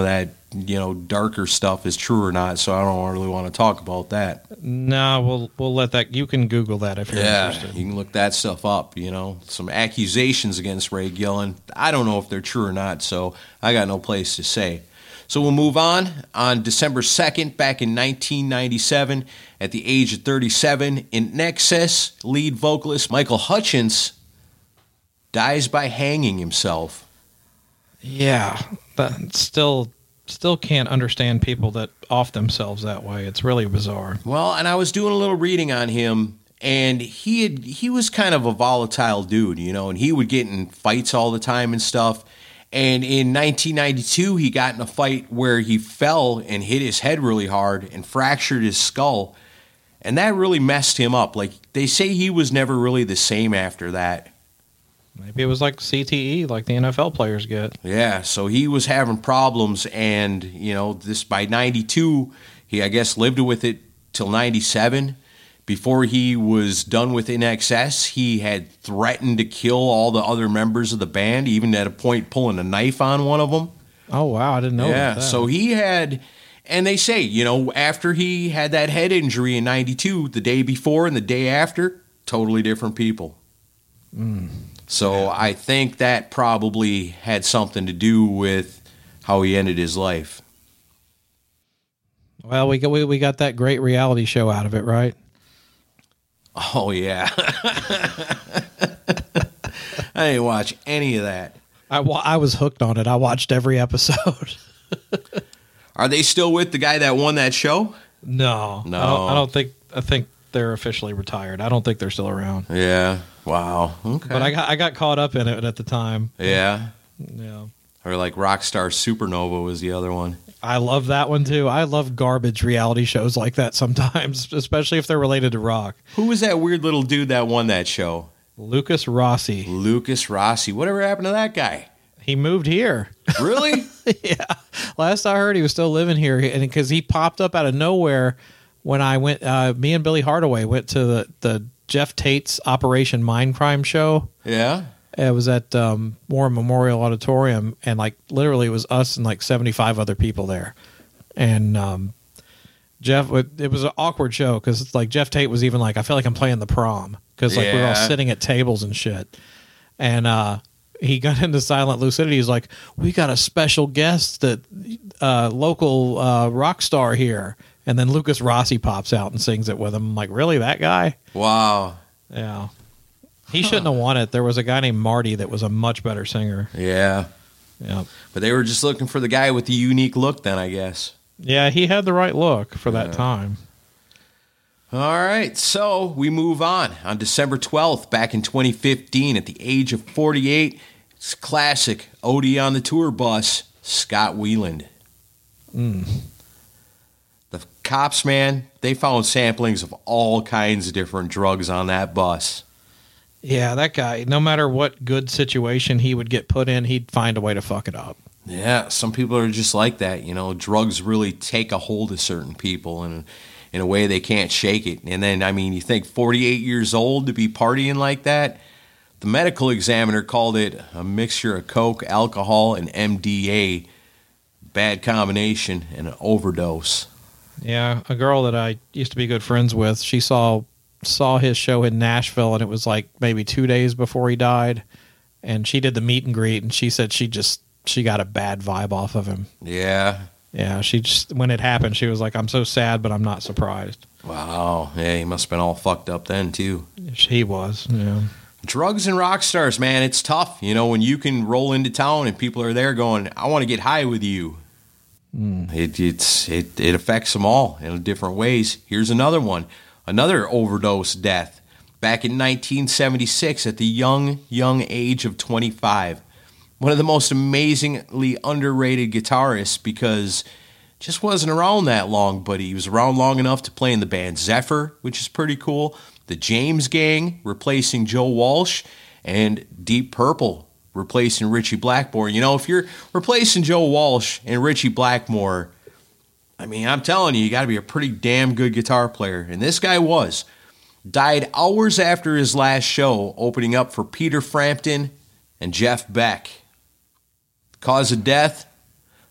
you know, darker stuff is true or not, so I don't really want to talk about that. No, we'll we'll let that. You can Google that if you're Yeah, interested. you can look that stuff up, you know. Some accusations against Ray Gillen. I don't know if they're true or not, so I got no place to say. So we'll move on. On December second, back in nineteen ninety-seven, at the age of thirty-seven, In Excess lead vocalist Michael Hutchence dies by hanging himself. Yeah, but still, still can't understand people that off themselves that way. It's really bizarre. Well, and I was doing a little reading on him, and he had he was kind of a volatile dude, you know, and he would get in fights all the time and stuff. And in nineteen ninety-two, he got in a fight where he fell and hit his head really hard and fractured his skull. And that really messed him up. Like, they say he was never really the same after that. Maybe it was like C T E, like the N F L players get. Yeah, so he was having problems, and, you know, this by ninety-two, he, I guess, lived with it till ninety-seven. Before he was done with In Excess, he had threatened to kill all the other members of the band, even at a point pulling a knife on one of them. Oh, wow, I didn't know Yeah, about that. so he had, and they say, you know, after he had that head injury in ninety-two, the day before and the day after, totally different people. Mm. So I think that probably had something to do with how he ended his life. Well, we got, we, we got that great reality show out of it, right? Oh, yeah. I didn't watch any of that. I, wa- I was hooked on it. I watched every episode. Are they still with the guy that won that show? No. No. I don't, I don't think, I think they're officially retired. I don't think they're still around. Yeah. Wow. Okay. But I got, I got caught up in it at the time. Yeah. Yeah. Or like Rockstar Supernova was the other one. I love that one too. I love garbage reality shows like that sometimes, especially if they're related to rock. Who was that weird little dude that won that show? Lucas Rossi. Lucas Rossi. Whatever happened to that guy? He moved here. Really? Yeah. Last I heard, he was still living here, and because he popped up out of nowhere when I went. Uh, me and Billy Hardaway went to the the Jeff Tate's Operation Mindcrime show. Yeah. It was at um, Warren Memorial Auditorium, and like literally, it was us and like seventy-five other people there. And um, Jeff, it was an awkward show because it's like Jeff Tate was even like, I feel like I'm playing the prom because like we we're all Yeah. sitting at tables and shit. And uh, he got into Silent Lucidity. He's like, we got a special guest, that uh, local uh, rock star here. And then Lucas Rossi pops out and sings it with him. I'm like, really, that guy? Wow. Yeah. He shouldn't have won it. There was a guy named Marty that was a much better singer. Yeah. Yeah. But they were just looking for the guy with the unique look then, I guess. Yeah, he had the right look for that Yeah. time. All right, so we move on. On December twelfth, back in twenty fifteen, at the age of forty-eight, it's classic Odie on the tour bus, Scott Weiland. Mm. The cops, man, they found samplings of all kinds of different drugs on that bus. Yeah, that guy, no matter what good situation he would get put in, he'd find a way to fuck it up. Yeah, some people are just like that. You know, drugs really take a hold of certain people and in a way they can't shake it. And then, I mean, you think forty-eight years old to be partying like that? The medical examiner called it a mixture of coke, alcohol, and M D A. Bad combination and an overdose. Yeah, a girl that I used to be good friends with, she saw saw his show in Nashville, and it was like maybe two days before he died. And she did the meet and greet, and she said she just she got a bad vibe off of him. Yeah. Yeah, she just when it happened, she was like, "I'm so sad, but I'm not surprised." Wow. Yeah, he must have been all fucked up then, too. He was. Yeah. Drugs and rock stars, man, it's tough. You know, when you can roll into town and people are there going, I want to get high with you. Mm. It, it's, it, it affects them all in different ways. Here's another one. Another overdose death. Back in nineteen seventy-six at the young, young age of twenty-five. One of the most amazingly underrated guitarists because just wasn't around that long, but he was around long enough to play in the band Zephyr, which is pretty cool. The James Gang replacing Joe Walsh, and Deep Purple replacing Richie Blackmore. You know, if you're replacing Joe Walsh and Richie Blackmore, I mean, I'm telling you, you got to be a pretty damn good guitar player. And this guy was. Died hours after his last show, opening up for Peter Frampton and Jeff Beck. Cause of death,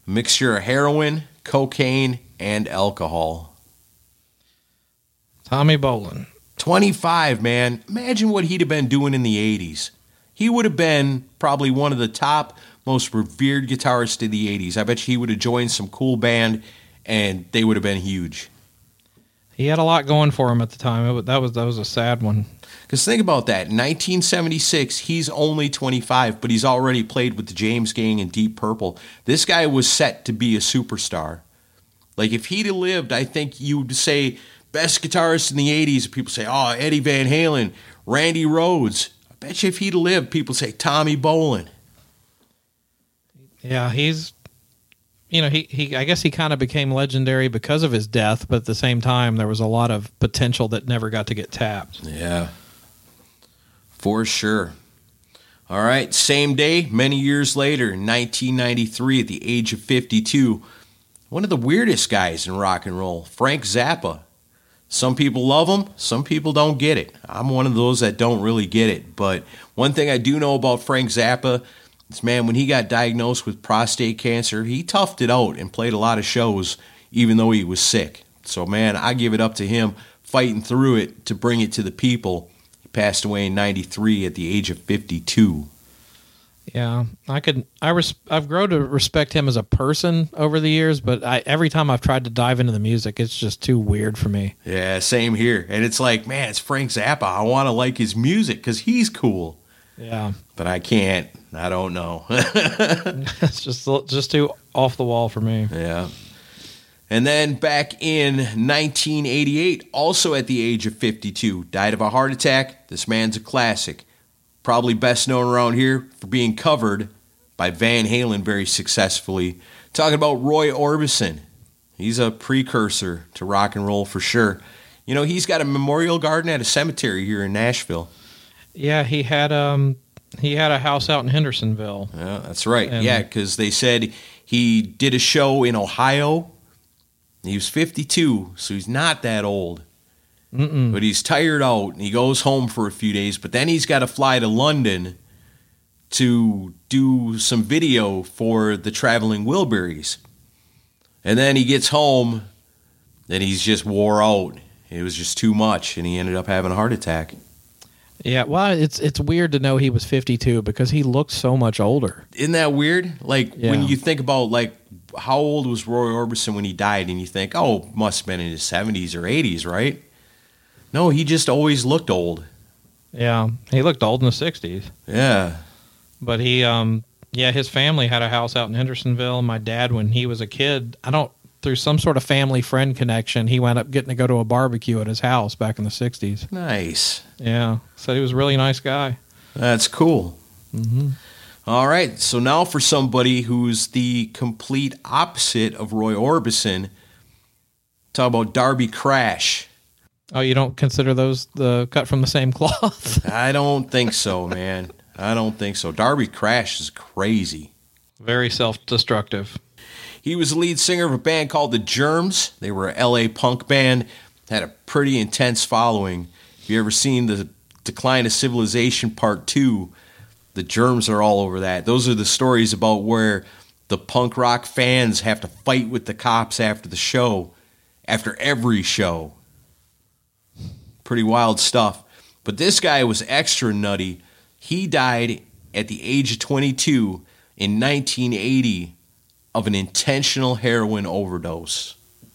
A mixture of heroin, cocaine, and alcohol. Tommy Bolin. twenty-five, man. Imagine what he'd have been doing in the eighties. He would have been probably one of the top, most revered guitarists of the eighties. I bet you he would have joined some cool band, and they would have been huge. He had a lot going for him at the time. It was, that was that was a sad one. Because think about that. In nineteen seventy-six, he's only twenty-five, but he's already played with the James Gang and Deep Purple. This guy was set to be a superstar. Like, if he'd have lived, I think you'd say best guitarist in the eighties. People say, oh, Eddie Van Halen, Randy Rhoads. I bet you if he'd have lived, people say Tommy Bolin. Yeah, he's... You know, he, he I guess he kind of became legendary because of his death, but at the same time, there was a lot of potential that never got to get tapped. Yeah, for sure. All right, same day, many years later, in nineteen ninety-three, at the age of fifty-two, one of the weirdest guys in rock and roll, Frank Zappa. Some people love him, some people don't get it. I'm one of those that don't really get it, but one thing I do know about Frank Zappa, this man, when he got diagnosed with prostate cancer, he toughed it out and played a lot of shows, even though he was sick. So, man, I give it up to him fighting through it to bring it to the people. He passed away in ninety-three at the age of fifty-two. Yeah, I could. I res, I've grown to respect him as a person over the years, but I, every time I've tried to dive into the music, it's just too weird for me. Yeah, same here. And it's like, man, it's Frank Zappa. I want to like his music because he's cool. Yeah, but I can't. I don't know. It's just just too off the wall for me. Yeah. And then back in nineteen eighty-eight, also at the age of fifty-two, died of a heart attack. This man's a classic. Probably best known around here for being covered by Van Halen very successfully. Talking about Roy Orbison. He's a precursor to rock and roll for sure. You know, he's got a memorial garden at a cemetery here in Nashville. Yeah, he had um he had a house out in Hendersonville. Yeah, that's right. And yeah, because they said he did a show in Ohio. He was fifty-two, so he's not that old. Mm-mm. But he's tired out, and he goes home for a few days. But then he's got to fly to London to do some video for the Traveling Wilburys. And then he gets home, and he's just wore out. It was just too much, and he ended up having a heart attack. Yeah, well, it's it's weird to know he was fifty-two because he looked so much older. Isn't that weird? Like, Yeah. when you think about, like, how old was Roy Orbison when he died, and you think, oh, must have been in his seventies or eighties, right? No, he just always looked old. Yeah, he looked old in the sixties. Yeah. But he, um, yeah, his family had a house out in Hendersonville. My dad, when he was a kid, I don't, through some sort of family friend connection, he wound up getting to go to a barbecue at his house back in the sixties. Nice. Yeah, said he was a really nice guy. That's cool. Mm-hmm. All right, so now for somebody who's the complete opposite of Roy Orbison, talk about Darby Crash. Oh, you don't consider those the cut from the same cloth? I don't think so, man. I don't think so. Darby Crash is crazy. Very self-destructive. He was the lead singer of a band called The Germs. They were an L A punk band. Had a pretty intense following. If you ever seen The Decline of Civilization Part two, The Germs are all over that. Those are the stories about where the punk rock fans have to fight with the cops after the show, after every show. Pretty wild stuff. But this guy was extra nutty. He died at the age of twenty-two in nineteen eighty of an intentional heroin overdose.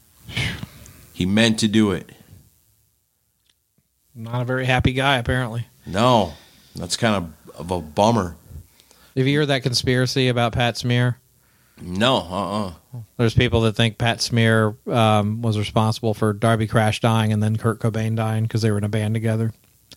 He meant to do it. Not a very happy guy, apparently. No, that's kind of, of a bummer. Have you heard that conspiracy about Pat Smear? No, uh-uh. There's people that think Pat Smear um, was responsible for Darby Crash dying and then Kurt Cobain dying because they were in a band together.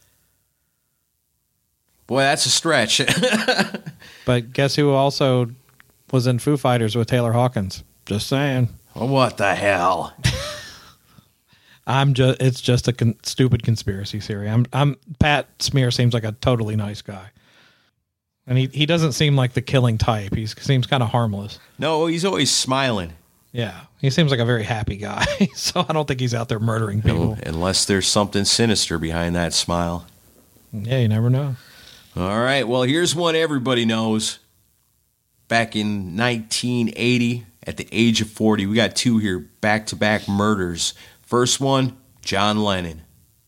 Boy, that's a stretch. But guess who also was in Foo Fighters with Taylor Hawkins? Just saying. What the hell? I'm just it's just a con- stupid conspiracy theory. I'm I'm Pat Smear seems like a totally nice guy. And he, he doesn't seem like the killing type. He seems kind of harmless. No, he's always smiling. Yeah. He seems like a very happy guy. So I don't think he's out there murdering people. No, unless there's something sinister behind that smile. Yeah, you never know. All right, well, here's one everybody knows. Back in nineteen eighty, at the age of forty. We got two here, back-to-back murders. First one, John Lennon.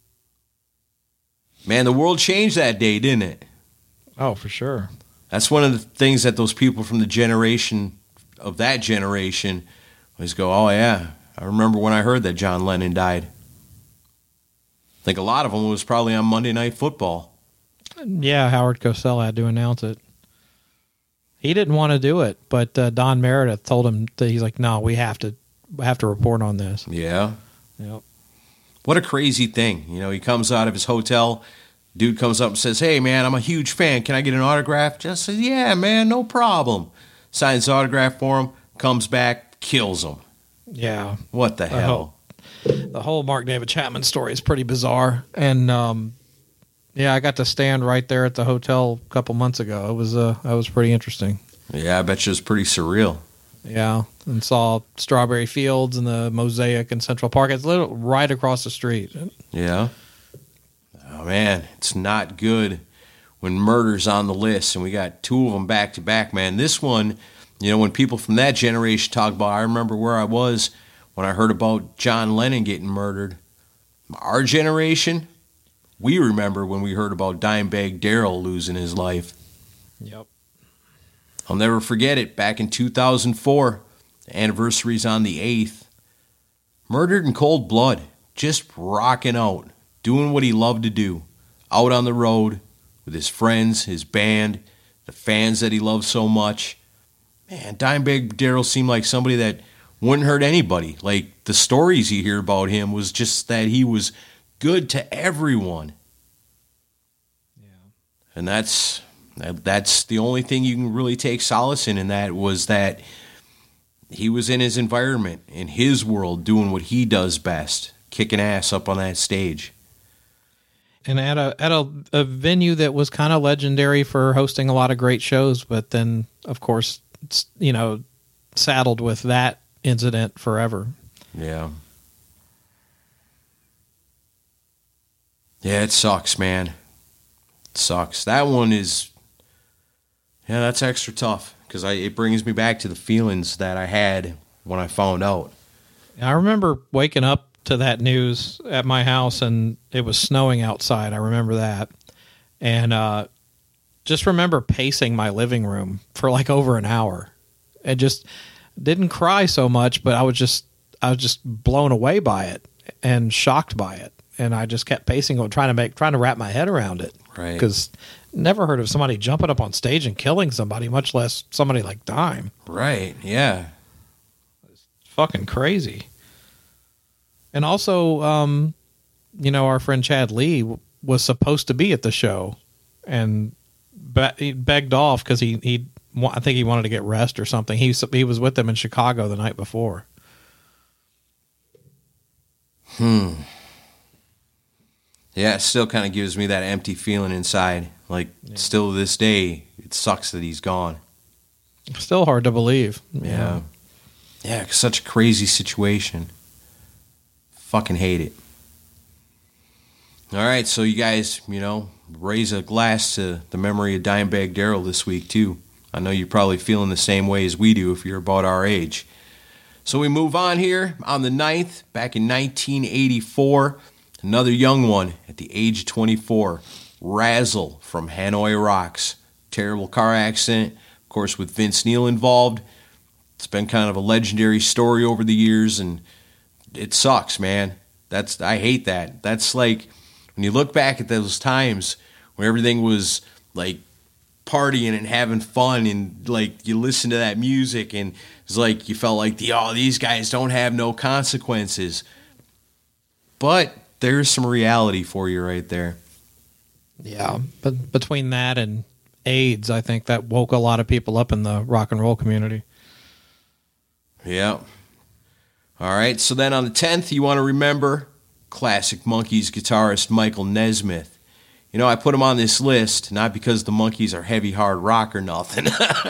Man, the world changed that day, didn't it? Oh, for sure. That's one of the things that those people from the generation of that generation always go, oh, yeah, I remember when I heard that John Lennon died. I think a lot of them was probably on Monday Night Football. Yeah, Howard Cosell had to announce it. He didn't want to do it, but uh, Don Meredith told him that he's like, no, we have to we have to report on this. Yeah. Yep. What a crazy thing. You know, he comes out of his hotel, dude comes up and says, hey, man, I'm a huge fan. Can I get an autograph? Just says, yeah, man, no problem. Signs the autograph for him, comes back, kills him. Yeah. What the hell? Whole, the whole Mark David Chapman story is pretty bizarre. And, um, yeah, I got to stand right there at the hotel a couple months ago. It was, uh, that was pretty interesting. Yeah, I bet you it was pretty surreal. Yeah, and saw Strawberry Fields and the Mosaic in Central Park. It's literally right across the street. Yeah. Oh, man, it's not good when murder's on the list, and we got two of them back to back, man. This one, you know, when people from that generation talk about, I remember where I was when I heard about John Lennon getting murdered. Our generation, we remember when we heard about Dimebag Darrell losing his life. Yep. I'll never forget it. Back in two thousand four, the anniversary's on the eighth. Murdered in cold blood, just rocking out, doing what he loved to do, out on the road with his friends, his band, the fans that he loved so much. Man, Dimebag Darrell seemed like somebody that wouldn't hurt anybody. Like, the stories you hear about him was just that he was good to everyone. Yeah. And that's... That's the only thing you can really take solace in, in that was that he was in his environment, in his world, doing what he does best, kicking ass up on that stage. And at a at a, a venue that was kind of legendary for hosting a lot of great shows, but then, of course, it's, you know, saddled with that incident forever. Yeah. Yeah, it sucks, man. It sucks. That one is... Yeah, that's extra tough because I it brings me back to the feelings that I had when I found out. I remember waking up to that news at my house and it was snowing outside. I remember that. And uh, just remember pacing my living room for like over an hour and just didn't cry so much, but I was just, I was just blown away by it and shocked by it. And I just kept pacing, trying to make, trying to wrap my head around it. Right. Because never heard of somebody jumping up on stage and killing somebody, much less somebody like Dime. Right. Yeah. It's fucking crazy. And also, um, you know, our friend Chad Lee w- was supposed to be at the show and be- he begged off because he, he, I think he wanted to get rest or something. He, he was with them in Chicago the night before. Hmm. Yeah, it still kind of gives me that empty feeling inside. Like, yeah. Still to this day, it sucks that he's gone. Still hard to believe. Yeah. Yeah, such a crazy situation. Fucking hate it. All right, so you guys, you know, raise a glass to the memory of Dimebag Darrell this week, too. I know you're probably feeling the same way as we do if you're about our age. So we move on here. On the ninth, back in nineteen eighty-four... Another young one at the age of twenty-four, Razzle from Hanoi Rocks. Terrible car accident, of course, with Vince Neil involved. It's been kind of a legendary story over the years, and it sucks, man. That's I hate that. That's like, when you look back at those times when everything was like partying and having fun, and like you listen to that music, and it's like you felt like, the oh, these guys don't have no consequences. But there's some reality for you right there. Yeah, but between that and AIDS, I think that woke a lot of people up in the rock and roll community. Yeah. All right, so then on the tenth, you want to remember classic Monkees guitarist Michael Nesmith. You know, I put him on this list, not because the Monkees are heavy, hard rock or nothing,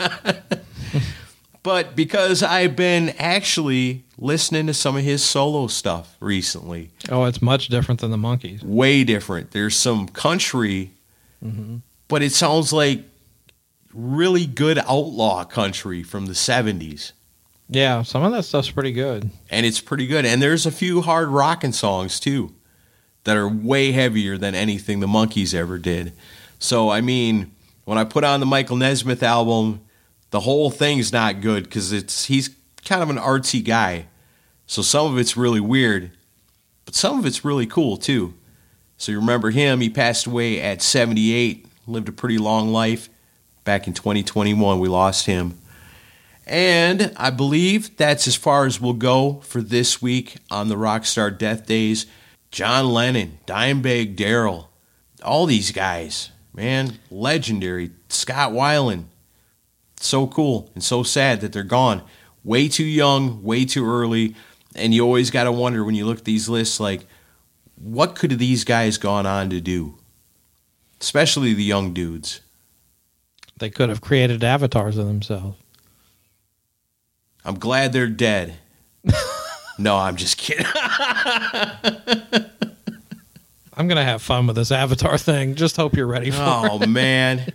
but because I've been actually listening to some of his solo stuff recently. Oh, it's much different than the Monkees. Way different. There's some country, mm-hmm. but it sounds like really good outlaw country from the seventies. Yeah, some of that stuff's pretty good. And it's pretty good. And there's a few hard rockin' songs, too, that are way heavier than anything the Monkees ever did. So, I mean, when I put on the Michael Nesmith album, the whole thing's not good because it's he's kind of an artsy guy. So some of it's really weird, but some of it's really cool, too. So you remember him, he passed away at seventy-eight, lived a pretty long life. Back in twenty twenty-one, we lost him. And I believe that's as far as we'll go for this week on the Rockstar Death Days. John Lennon, Dimebag Darrell, all these guys, man, legendary. Scott Weiland, so cool and so sad that they're gone. Way too young, way too early, and you always got to wonder when you look at these lists, like, what could these guys gone on to do? Especially the young dudes. They could have created avatars of themselves. I'm glad they're dead. No, I'm just kidding. I'm going to have fun with this avatar thing. Just hope you're ready for oh, it. Oh, man.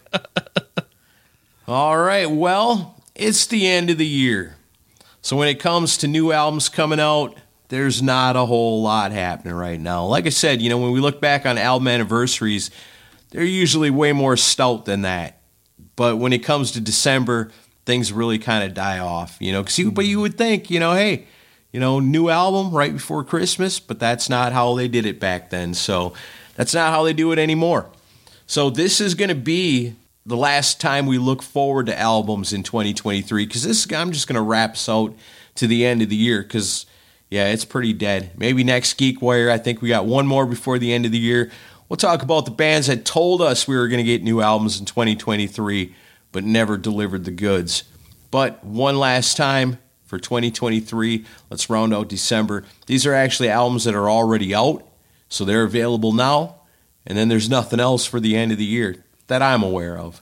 All right, well, it's the end of the year. So when it comes to new albums coming out, there's not a whole lot happening right now. Like I said, you know, when we look back on album anniversaries, they're usually way more stout than that. But when it comes to December, things really kind of die off, you know, because you, but you would think, you know, hey, you know, new album right before Christmas, but that's not how they did it back then. So that's not how they do it anymore. So this is going to be the last time we look forward to albums in twenty twenty-three, because this, I'm just going to wrap us out to the end of the year, because, yeah, it's pretty dead. Maybe next GeekWire, I think we got one more before the end of the year. We'll talk about the bands that told us we were going to get new albums in twenty twenty-three, but never delivered the goods. But one last time for twenty twenty-three, let's round out December. These are actually albums that are already out, so they're available now. And then there's nothing else for the end of the year that I'm aware of.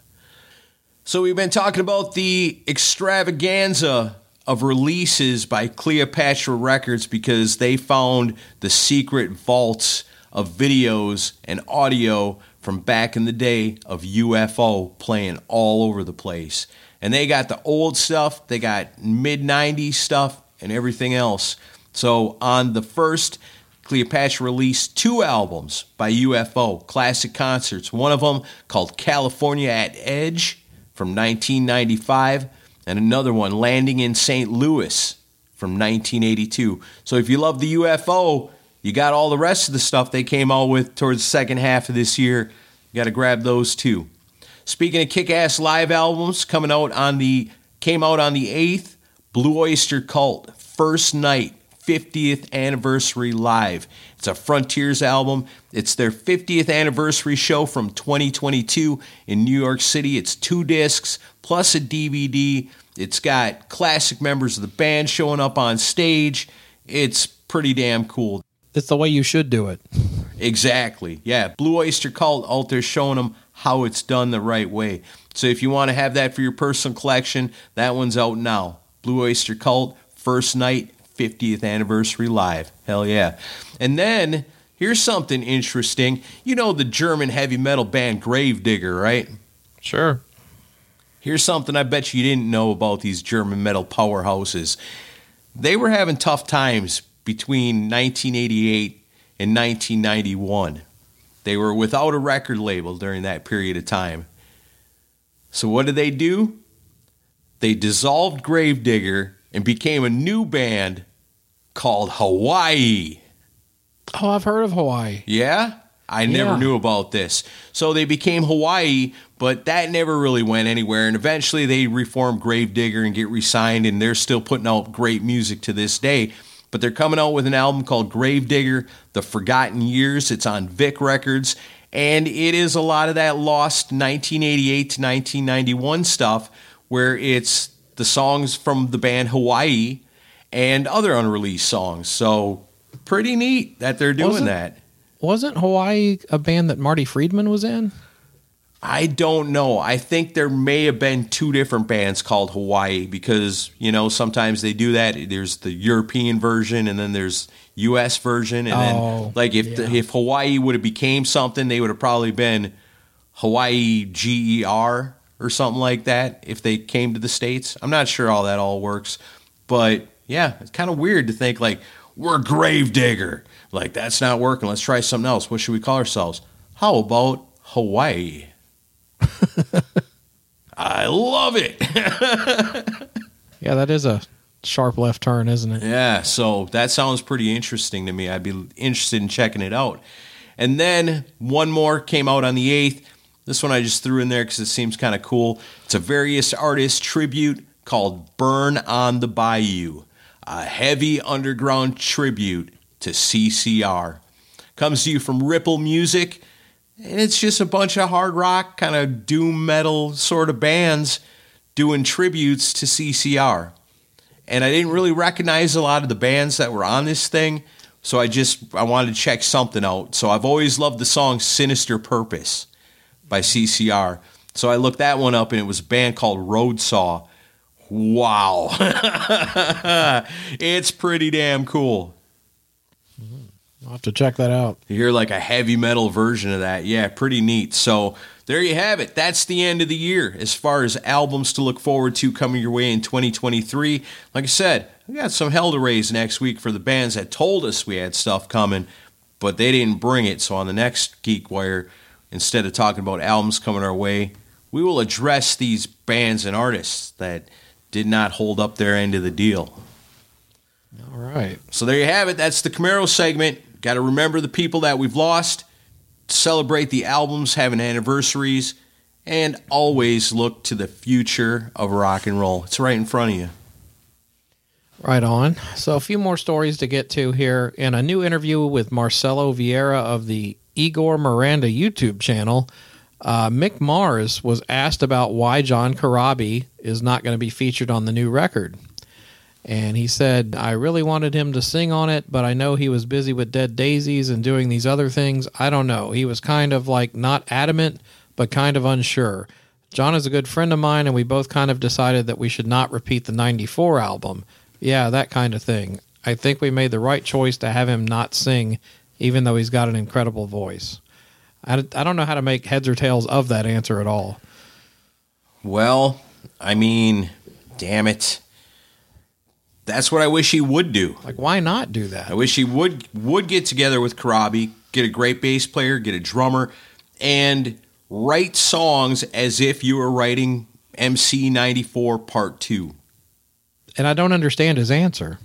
So we've been talking about the extravaganza of releases by Cleopatra Records because they found the secret vaults of videos and audio from back in the day of U F O playing all over the place. And they got the old stuff, they got mid nineties stuff, and everything else. So on the first, Cleopatra released two albums by U F O, classic concerts. One of them called California at Edge from nineteen ninety-five, and another one, Landing in Saint Louis from nineteen eighty-two. So if you love the U F O, you got all the rest of the stuff they came out with towards the second half of this year. You got to grab those too. Speaking of kick-ass live albums, coming out on the came out on the eighth, Blue Oyster Cult, First Night, fiftieth Anniversary Live. It's a Frontiers album. It's their fiftieth anniversary show from twenty twenty-two in New York City. It's two discs plus a D V D. It's got classic members of the band showing up on stage. It's pretty damn cool. It's the way you should do it. Exactly. Yeah, Blue Oyster Cult out there showing them how it's done the right way. So if you want to have that for your personal collection, that one's out now. Blue Oyster Cult, First Night, fiftieth Anniversary Live. Hell yeah. And then, here's something interesting. You know the German heavy metal band Gravedigger, right? Sure. Here's something I bet you didn't know about these German metal powerhouses. They were having tough times between nineteen eighty-eight and nineteen ninety-one. They were without a record label during that period of time. So what did they do? They dissolved Gravedigger and became a new band called Hawaii. Oh, I've heard of Hawaii. Yeah? I never Yeah. knew about this. So they became Hawaii, but that never really went anywhere. And eventually they reformed Gravedigger and get re-signed, and they're still putting out great music to this day. But they're coming out with an album called Gravedigger, The Forgotten Years. It's on Vic Records. And it is a lot of that lost nineteen eighty-eight to nineteen ninety-one stuff where it's the songs from the band Hawaii and other unreleased songs. So pretty neat that they're doing Wasn't- that. Wasn't Hawaii a band that Marty Friedman was in? I don't know. I think there may have been two different bands called Hawaii because, you know, sometimes they do that. There's the European version and then there's U S version. And Oh, then, like, if the, yeah. if Hawaii would have became something, they would have probably been Hawaii G E R or something like that if they came to the States. I'm not sure how that all works. But yeah, it's kind of weird to think like we're Gravedigger. Like that's not working. Let's try something else. What should we call ourselves? How about Hawaii? I love it. Yeah, that is a sharp left turn, isn't it? Yeah, so that sounds pretty interesting to me. I'd be interested in checking it out. And then one more came out on the eighth. This one I just threw in there because it seems kind of cool. It's a various artist tribute called Burn on the Bayou, a heavy underground tribute to C C R. Comes to you from Ripple Music, and it's just a bunch of hard rock, kind of doom metal sort of bands doing tributes to C C R. And I didn't really recognize a lot of the bands that were on this thing, so I just I wanted to check something out. So I've always loved the song Sinister Purpose by C C R. So I looked that one up, and it was a band called Roadsaw. Wow. It's pretty damn cool. I'll have to check that out. You hear like a heavy metal version of that. Yeah, pretty neat. So there you have it. That's the end of the year as far as albums to look forward to coming your way in twenty twenty-three. Like I said, we got some hell to raise next week for the bands that told us we had stuff coming, but they didn't bring it. So on the next Geek Wire, instead of talking about albums coming our way, we will address these bands and artists that did not hold up their end of the deal. All right. So there you have it. That's the Camaro segment. Got to remember the people that we've lost, celebrate the albums having anniversaries, and always look to the future of rock and roll. It's right in front of you. Right on. So a few more stories to get to here. In a new interview with Marcelo Vieira of the Igor Miranda YouTube channel, uh, Mick Mars was asked about why John Corabi is not going to be featured on the new record. And he said, I really wanted him to sing on it, but I know he was busy with Dead Daisies and doing these other things. I don't know. He was kind of like not adamant, but kind of unsure. John is a good friend of mine, and we both kind of decided that we should not repeat the ninety-four album. Yeah, that kind of thing. I think we made the right choice to have him not sing, even though he's got an incredible voice. I, I don't know how to make heads or tails of that answer at all. Well, I mean, damn it. That's what I wish he would do. Like, why not do that? I wish he would would get together with Corabi, get a great bass player, get a drummer, and write songs as if you were writing M C ninety-four Part two. And I don't understand his answer.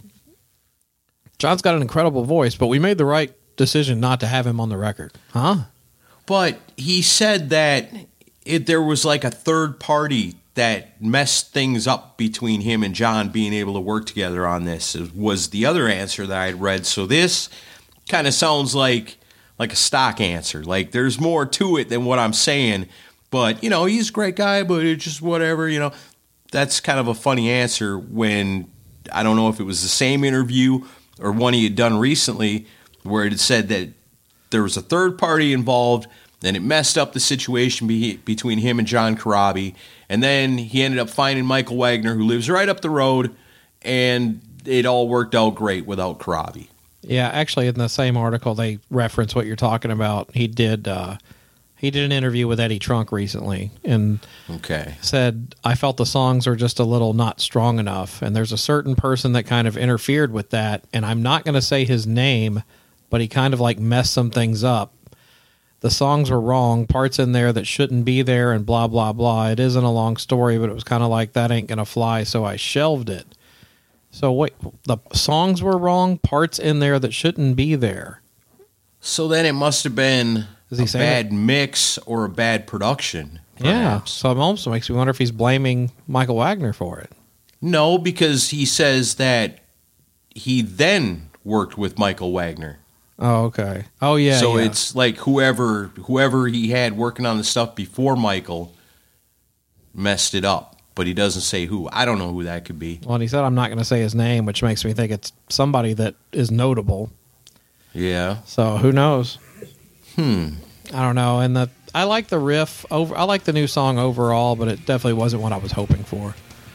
John's got an incredible voice, but we made the right decision not to have him on the record. Huh? But he said that it, there was like a third party that messed things up between him and John being able to work together on this was the other answer that I had read. So this kind of sounds like like a stock answer. Like there's more to it than what I'm saying. But, you know, he's a great guy, but it's just whatever, you know. That's kind of a funny answer when I don't know if it was the same interview or one he had done recently where it had said that there was a third party involved and it messed up the situation be- between him and John Corabi. And then he ended up finding Michael Wagner, who lives right up the road, and it all worked out great without Corabi. Yeah, actually, in the same article, they reference what you're talking about. He did uh, he did an interview with Eddie Trunk recently, and okay. said, I felt the songs are just a little not strong enough, and there's a certain person that kind of interfered with that, and I'm not going to say his name, but he kind of like messed some things up. The songs were wrong, parts in there that shouldn't be there, and blah, blah, blah. It isn't a long story, but it was kind of like, that ain't going to fly, so I shelved it. So wait, the songs were wrong, parts in there that shouldn't be there. So then it must have been Is he a saying bad it? mix or a bad production. Yeah, Perhaps. so it also makes me wonder if he's blaming Michael Wagner for it. No, because he says that he then worked with Michael Wagner. Oh, okay. Oh, yeah. So yeah. it's like whoever whoever he had working on the stuff before Michael messed it up, but he doesn't say who. I don't know who that could be. Well, and he said, I'm not going to say his name, which makes me think it's somebody that is notable. Yeah. So who knows? Hmm. I don't know. And the I like the riff over. I like the new song overall, but it definitely wasn't what I was hoping for.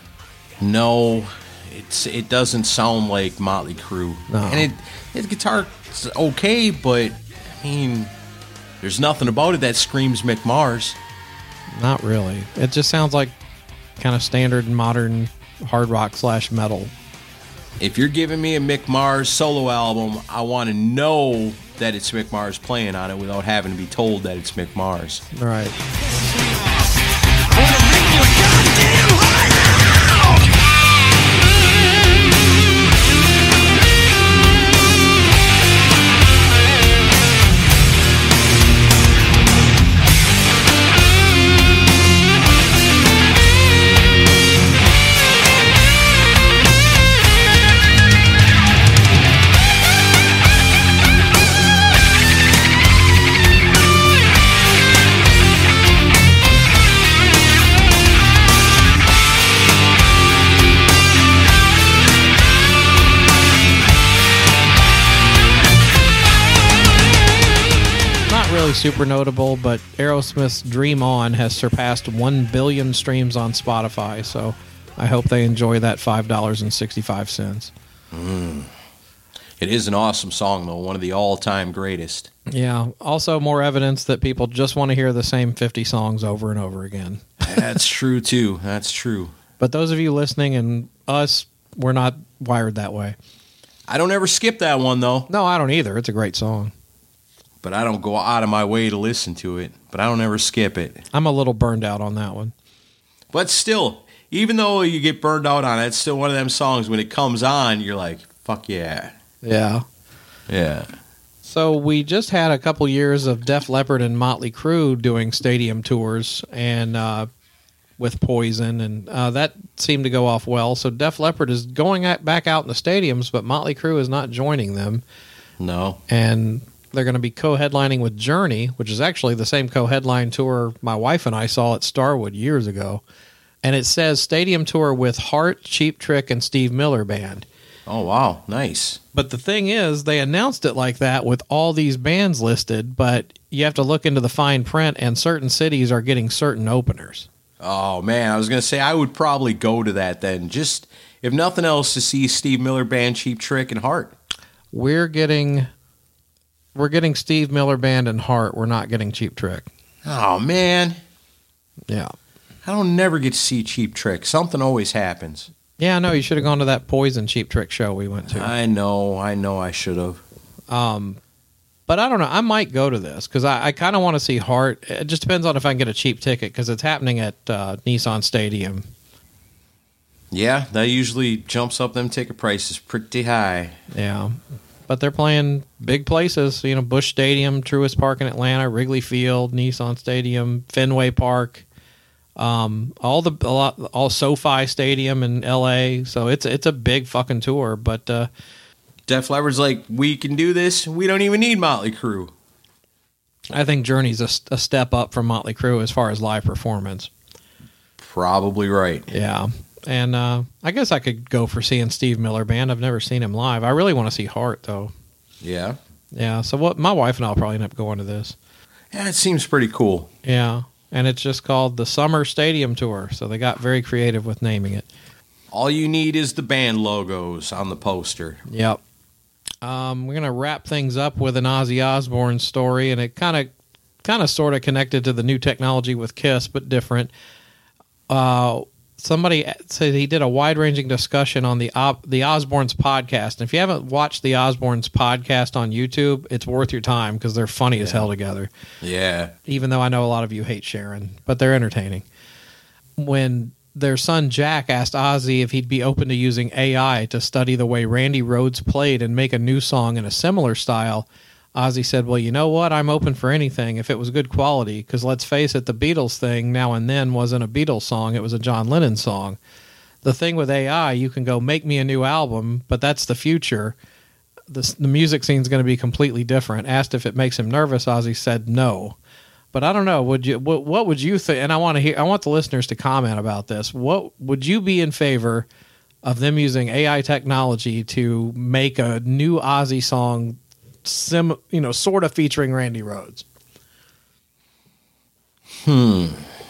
No, it's it doesn't sound like Motley Crue. No. And it his guitar's okay, but I mean, there's nothing about it that screams Mick Mars. Not really. It just sounds like kind of standard modern hard rock slash metal. If you're giving me a Mick Mars solo album, I want to know that it's Mick Mars playing on it without having to be told that it's Mick Mars. Right. Super notable, but Aerosmith's Dream On has surpassed one billion streams on Spotify, so I hope they enjoy that five dollars and sixty-five cents. Mm. It is an awesome song, though, one of the all-time greatest. Yeah, also more evidence that people just want to hear the same fifty songs over and over again. That's true, too. That's true. But those of you listening and us, we're not wired that way. I don't ever skip that one, though. No, I don't either. It's a great song. But I don't go out of my way to listen to it. But I don't ever skip it. I'm a little burned out on that one. But still, even though you get burned out on it, it's still one of them songs when it comes on, you're like, fuck yeah. Yeah. Yeah. So we just had a couple years of Def Leppard and Motley Crue doing stadium tours and uh, with Poison, and uh, that seemed to go off well. So Def Leppard is going at, back out in the stadiums, but Motley Crue is not joining them. No. And they're going to be co-headlining with Journey, which is actually the same co-headline tour my wife and I saw at Starwood years ago. And it says stadium tour with Heart, Cheap Trick, and Steve Miller Band. Oh, wow. Nice. But the thing is, they announced it like that with all these bands listed, but you have to look into the fine print, and certain cities are getting certain openers. Oh, man. I was going to say I would probably go to that then. Just, if nothing else, to see Steve Miller Band, Cheap Trick, and Heart. We're getting... We're getting Steve Miller Band and Heart. We're not getting Cheap Trick. Oh, man. Yeah. I don't never get to see Cheap Trick. Something always happens. Yeah, I know. You should have gone to that Poison Cheap Trick show we went to. I know. I know I should have. Um, but I don't know. I might go to this because I, I kind of want to see Heart. It just depends on if I can get a cheap ticket because it's happening at uh, Nissan Stadium. Yeah, that usually jumps up them ticket prices pretty high. Yeah. But they're playing big places, you know, Busch Stadium, Truist Park in Atlanta, Wrigley Field, Nissan Stadium, Fenway Park, um, all the a lot, all SoFi Stadium in L A. So it's it's a big fucking tour. But uh, Def Leppard's like, we can do this. We don't even need Motley Crue. I think Journey's a, a step up from Motley Crue as far as live performance. Probably right. Yeah. And uh, I guess I could go for seeing Steve Miller Band. I've never seen him live. I really want to see Heart, though. Yeah? Yeah, so what? My wife and I will probably end up going to this. Yeah, it seems pretty cool. Yeah, and it's just called the Summer Stadium Tour, so they got very creative with naming it. All you need is the band logos on the poster. Yep. Um, we're going to wrap things up with an Ozzy Osbourne story, and it kind of kind of sort of connected to the new technology with Kiss, but different. Uh Somebody said he did a wide-ranging discussion on the the Osbournes podcast. And if you haven't watched the Osbournes podcast on YouTube, it's worth your time because they're funny yeah. as hell together. Yeah. Even though I know a lot of you hate Sharon, but they're entertaining. When their son Jack asked Ozzy if he'd be open to using A I to study the way Randy Rhoads played and make a new song in a similar style, Ozzy said, well, you know what? I'm open for anything if it was good quality, because let's face it, the Beatles thing Now and Then wasn't a Beatles song. It was a John Lennon song. The thing with A I, you can go make me a new album, but that's the future. The, the music scene's going to be completely different. Asked if it makes him nervous, Ozzy said no. But I don't know. Would you? What, what would you think? And I want to hear. I want the listeners to comment about this. What would you be in favor of them using A I technology to make a new Ozzy song? Sim, you know, sort of featuring Randy Rhoads. Hmm.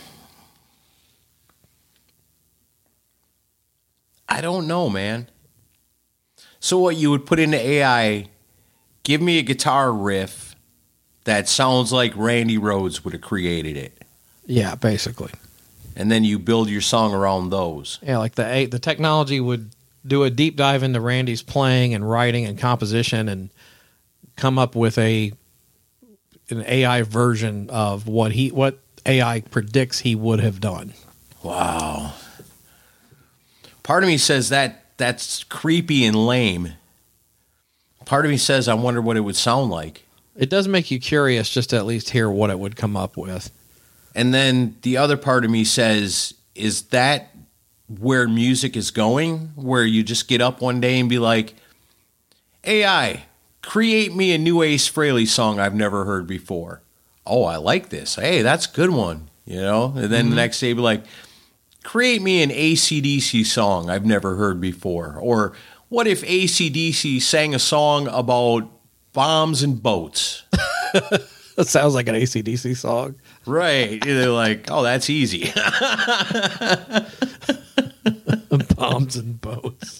I don't know, man. So what, you would put into A I, give me a guitar riff that sounds like Randy Rhoads would have created it. Yeah, basically. And then you build your song around those. Yeah, like the the technology would do a deep dive into Randy's playing and writing and composition and come up with a an A I version of what he what A I predicts he would have done. Wow. Part of me says that that's creepy and lame. Part of me says I wonder what it would sound like. It does make you curious just to at least hear what it would come up with. And then the other part of me says, is that where music is going? Where you just get up one day and be like, A I, create me a new Ace Frehley song I've never heard before. Oh, I like this. Hey, that's a good one. You know? And then mm-hmm. the next day be like, create me an A C D C song I've never heard before. Or what if A C D C sang a song about bombs and boats? That sounds like an A C D C song. Right. They're like, oh, that's easy. Bombs and boats.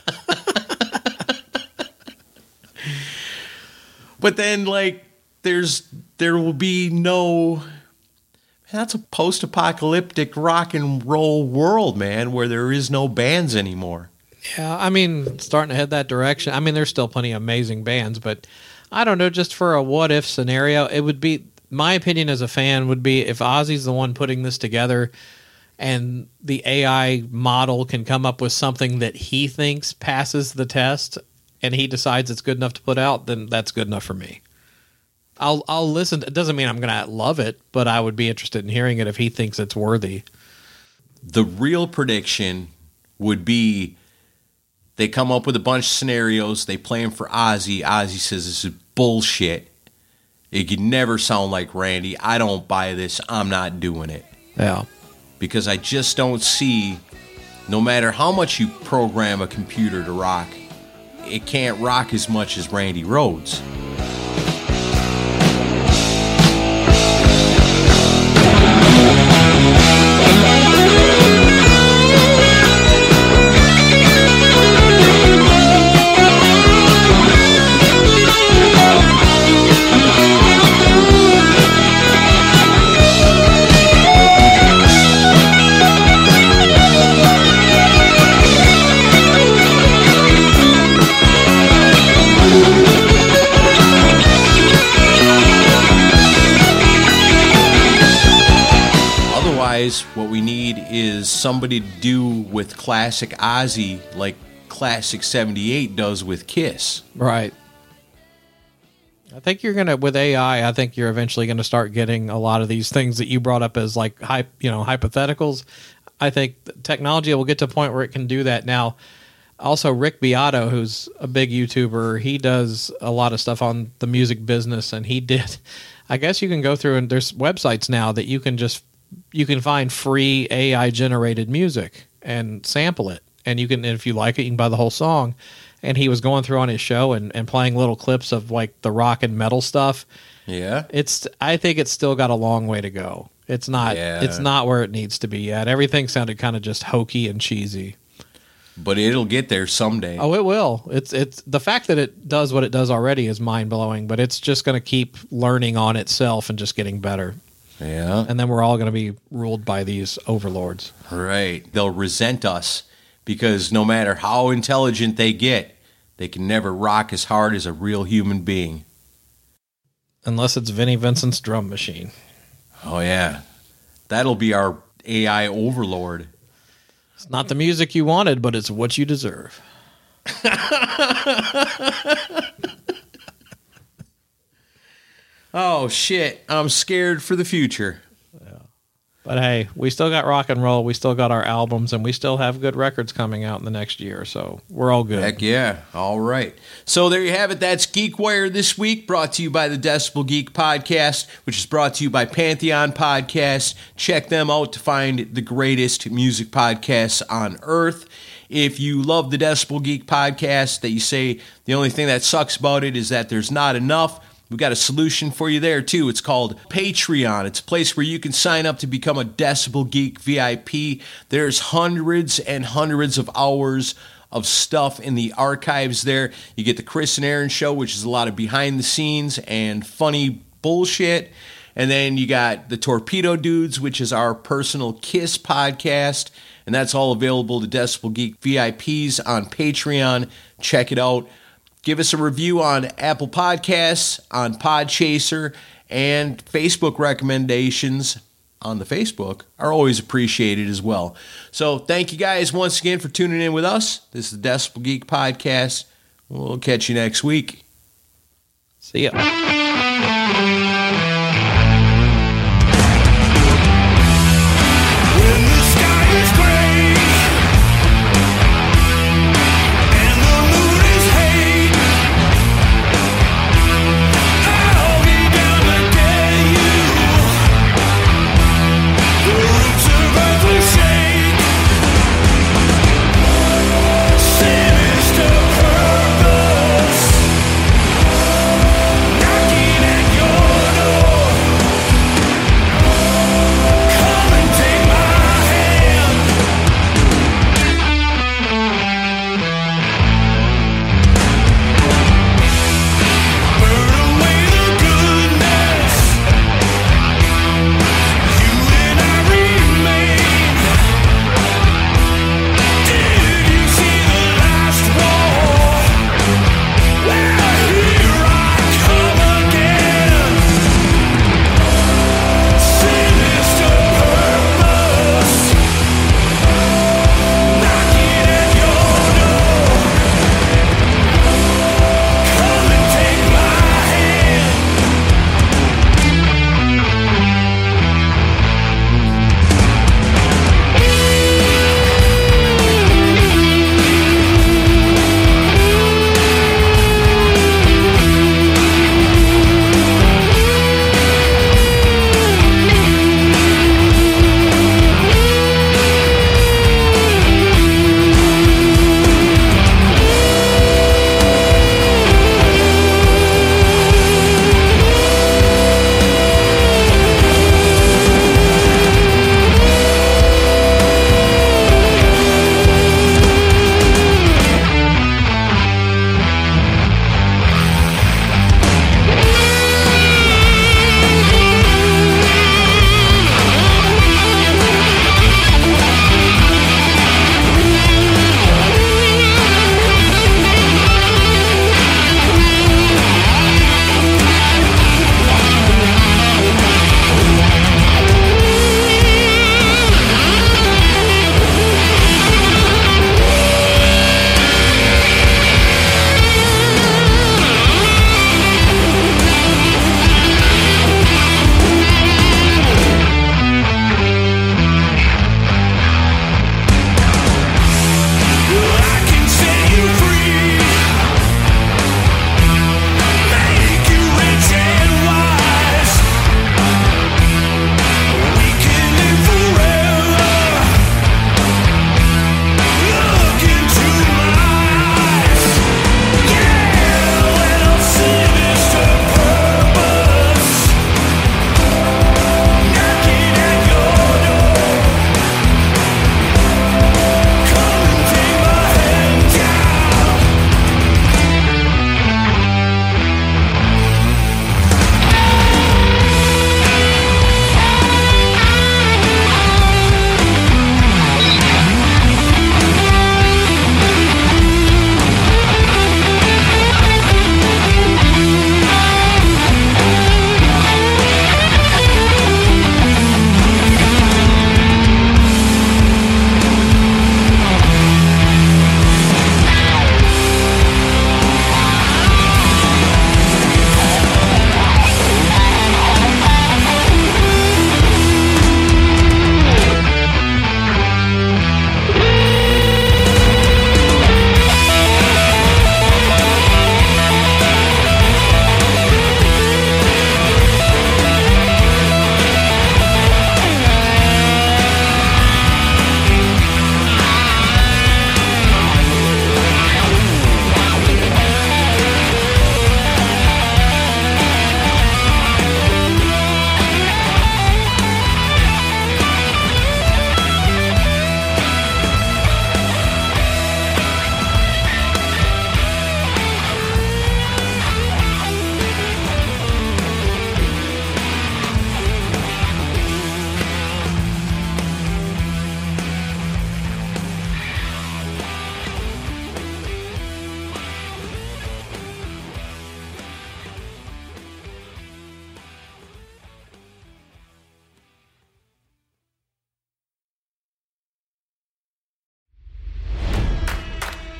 But then, like, there's there will be no... That's a post-apocalyptic rock and roll world, man, where there is no bands anymore. Yeah, I mean, starting to head that direction. I mean, there's still plenty of amazing bands, but I don't know, just for a what-if scenario, it would be, my opinion as a fan would be if Ozzy's the one putting this together and the A I model can come up with something that he thinks passes the test and he decides it's good enough to put out, then that's good enough for me. I'll I'll listen. It doesn't mean I'm going to love it, but I would be interested in hearing it if he thinks it's worthy. The real prediction would be they come up with a bunch of scenarios. They play them for Ozzy. Ozzy says this is bullshit. It could never sound like Randy. I don't buy this. I'm not doing it. Yeah. Because I just don't see, no matter how much you program a computer to rock, it can't rock as much as Randy Rhoads. What we need is somebody to do with classic Ozzy like Classic seventy-eight does with Kiss. Right. I think you're going to, with A I, I think you're eventually going to start getting a lot of these things that you brought up as like, hy- you know, hypotheticals. I think technology will get to a point where it can do that now. Also, Rick Beato, who's a big YouTuber, he does a lot of stuff on the music business, and he did, I guess you can go through, and there's websites now that you can just you can find free A I generated music and sample it. And you can, if you like it, you can buy the whole song. And he was going through on his show and, and playing little clips of like the rock and metal stuff. Yeah. It's, I think it's still got a long way to go. It's not, yeah. it's not where it needs to be yet. Everything sounded kind of just hokey and cheesy. But it'll get there someday. Oh, it will. It's, it's the fact that it does what it does already is mind blowing, but it's just going to keep learning on itself and just getting better. Yeah. And then we're all going to be ruled by these overlords. Right. They'll resent us because no matter how intelligent they get, they can never rock as hard as a real human being. Unless it's Vinnie Vincent's drum machine. Oh, yeah. That'll be our A I overlord. It's not the music you wanted, but it's what you deserve. Oh, shit. I'm scared for the future. Yeah. But hey, we still got rock and roll. We still got our albums, and we still have good records coming out in the next year. So we're all good. Heck yeah. All right. So there you have it. That's GeekWire this week, brought to you by the Decibel Geek Podcast, which is brought to you by Pantheon Podcasts. Check them out to find the greatest music podcasts on earth. If you love the Decibel Geek Podcast, that you say the only thing that sucks about it is that there's not enough, we've got a solution for you there, too. It's called Patreon. It's a place where you can sign up to become a Decibel Geek V I P. There's hundreds and hundreds of hours of stuff in the archives there. You get the Chris and Aaron Show, which is a lot of behind the scenes and funny bullshit. And then you got the Torpedo Dudes, which is our personal Kiss podcast. And that's all available to Decibel Geek V I Ps on Patreon. Check it out. Give us a review on Apple Podcasts, on Podchaser, and Facebook recommendations on the Facebook are always appreciated as well. So thank you guys once again for tuning in with us. This is the Decibel Geek Podcast. We'll catch you next week. See ya. When the sky is gray and the moon is hate, I'll be down to get you. The roots of earth will shake. Sinister purpose knocking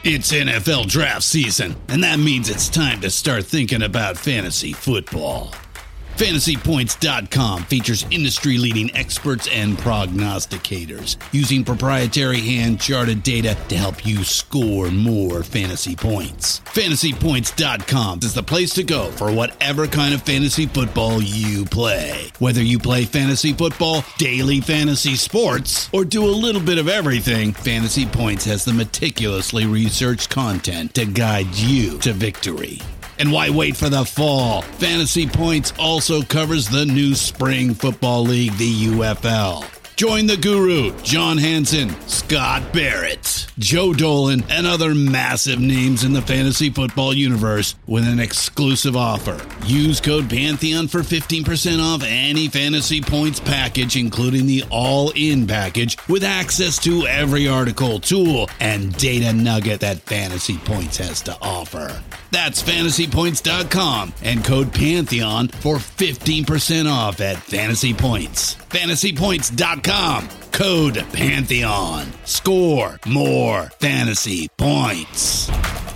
It's N F L draft season, and that means it's time to start thinking about fantasy football. Fantasy Points dot com features industry-leading experts and prognosticators using proprietary hand-charted data to help you score more fantasy points. Fantasy Points dot com is the place to go for whatever kind of fantasy football you play. Whether you play fantasy football, daily fantasy sports, or do a little bit of everything, Fantasy Points has the meticulously researched content to guide you to victory. And why wait for the fall? Fantasy Points also covers the new spring football league, the U F L. Join the guru, John Hansen, Scott Barrett, Joe Dolan, and other massive names in the fantasy football universe with an exclusive offer. Use code Pantheon for fifteen percent off any Fantasy Points package, including the all-in package, with access to every article, tool, and data nugget that Fantasy Points has to offer. That's Fantasy Points dot com and code Pantheon for fifteen percent off at Fantasy Points. Fantasy Points dot com, code Pantheon. Score more fantasy points.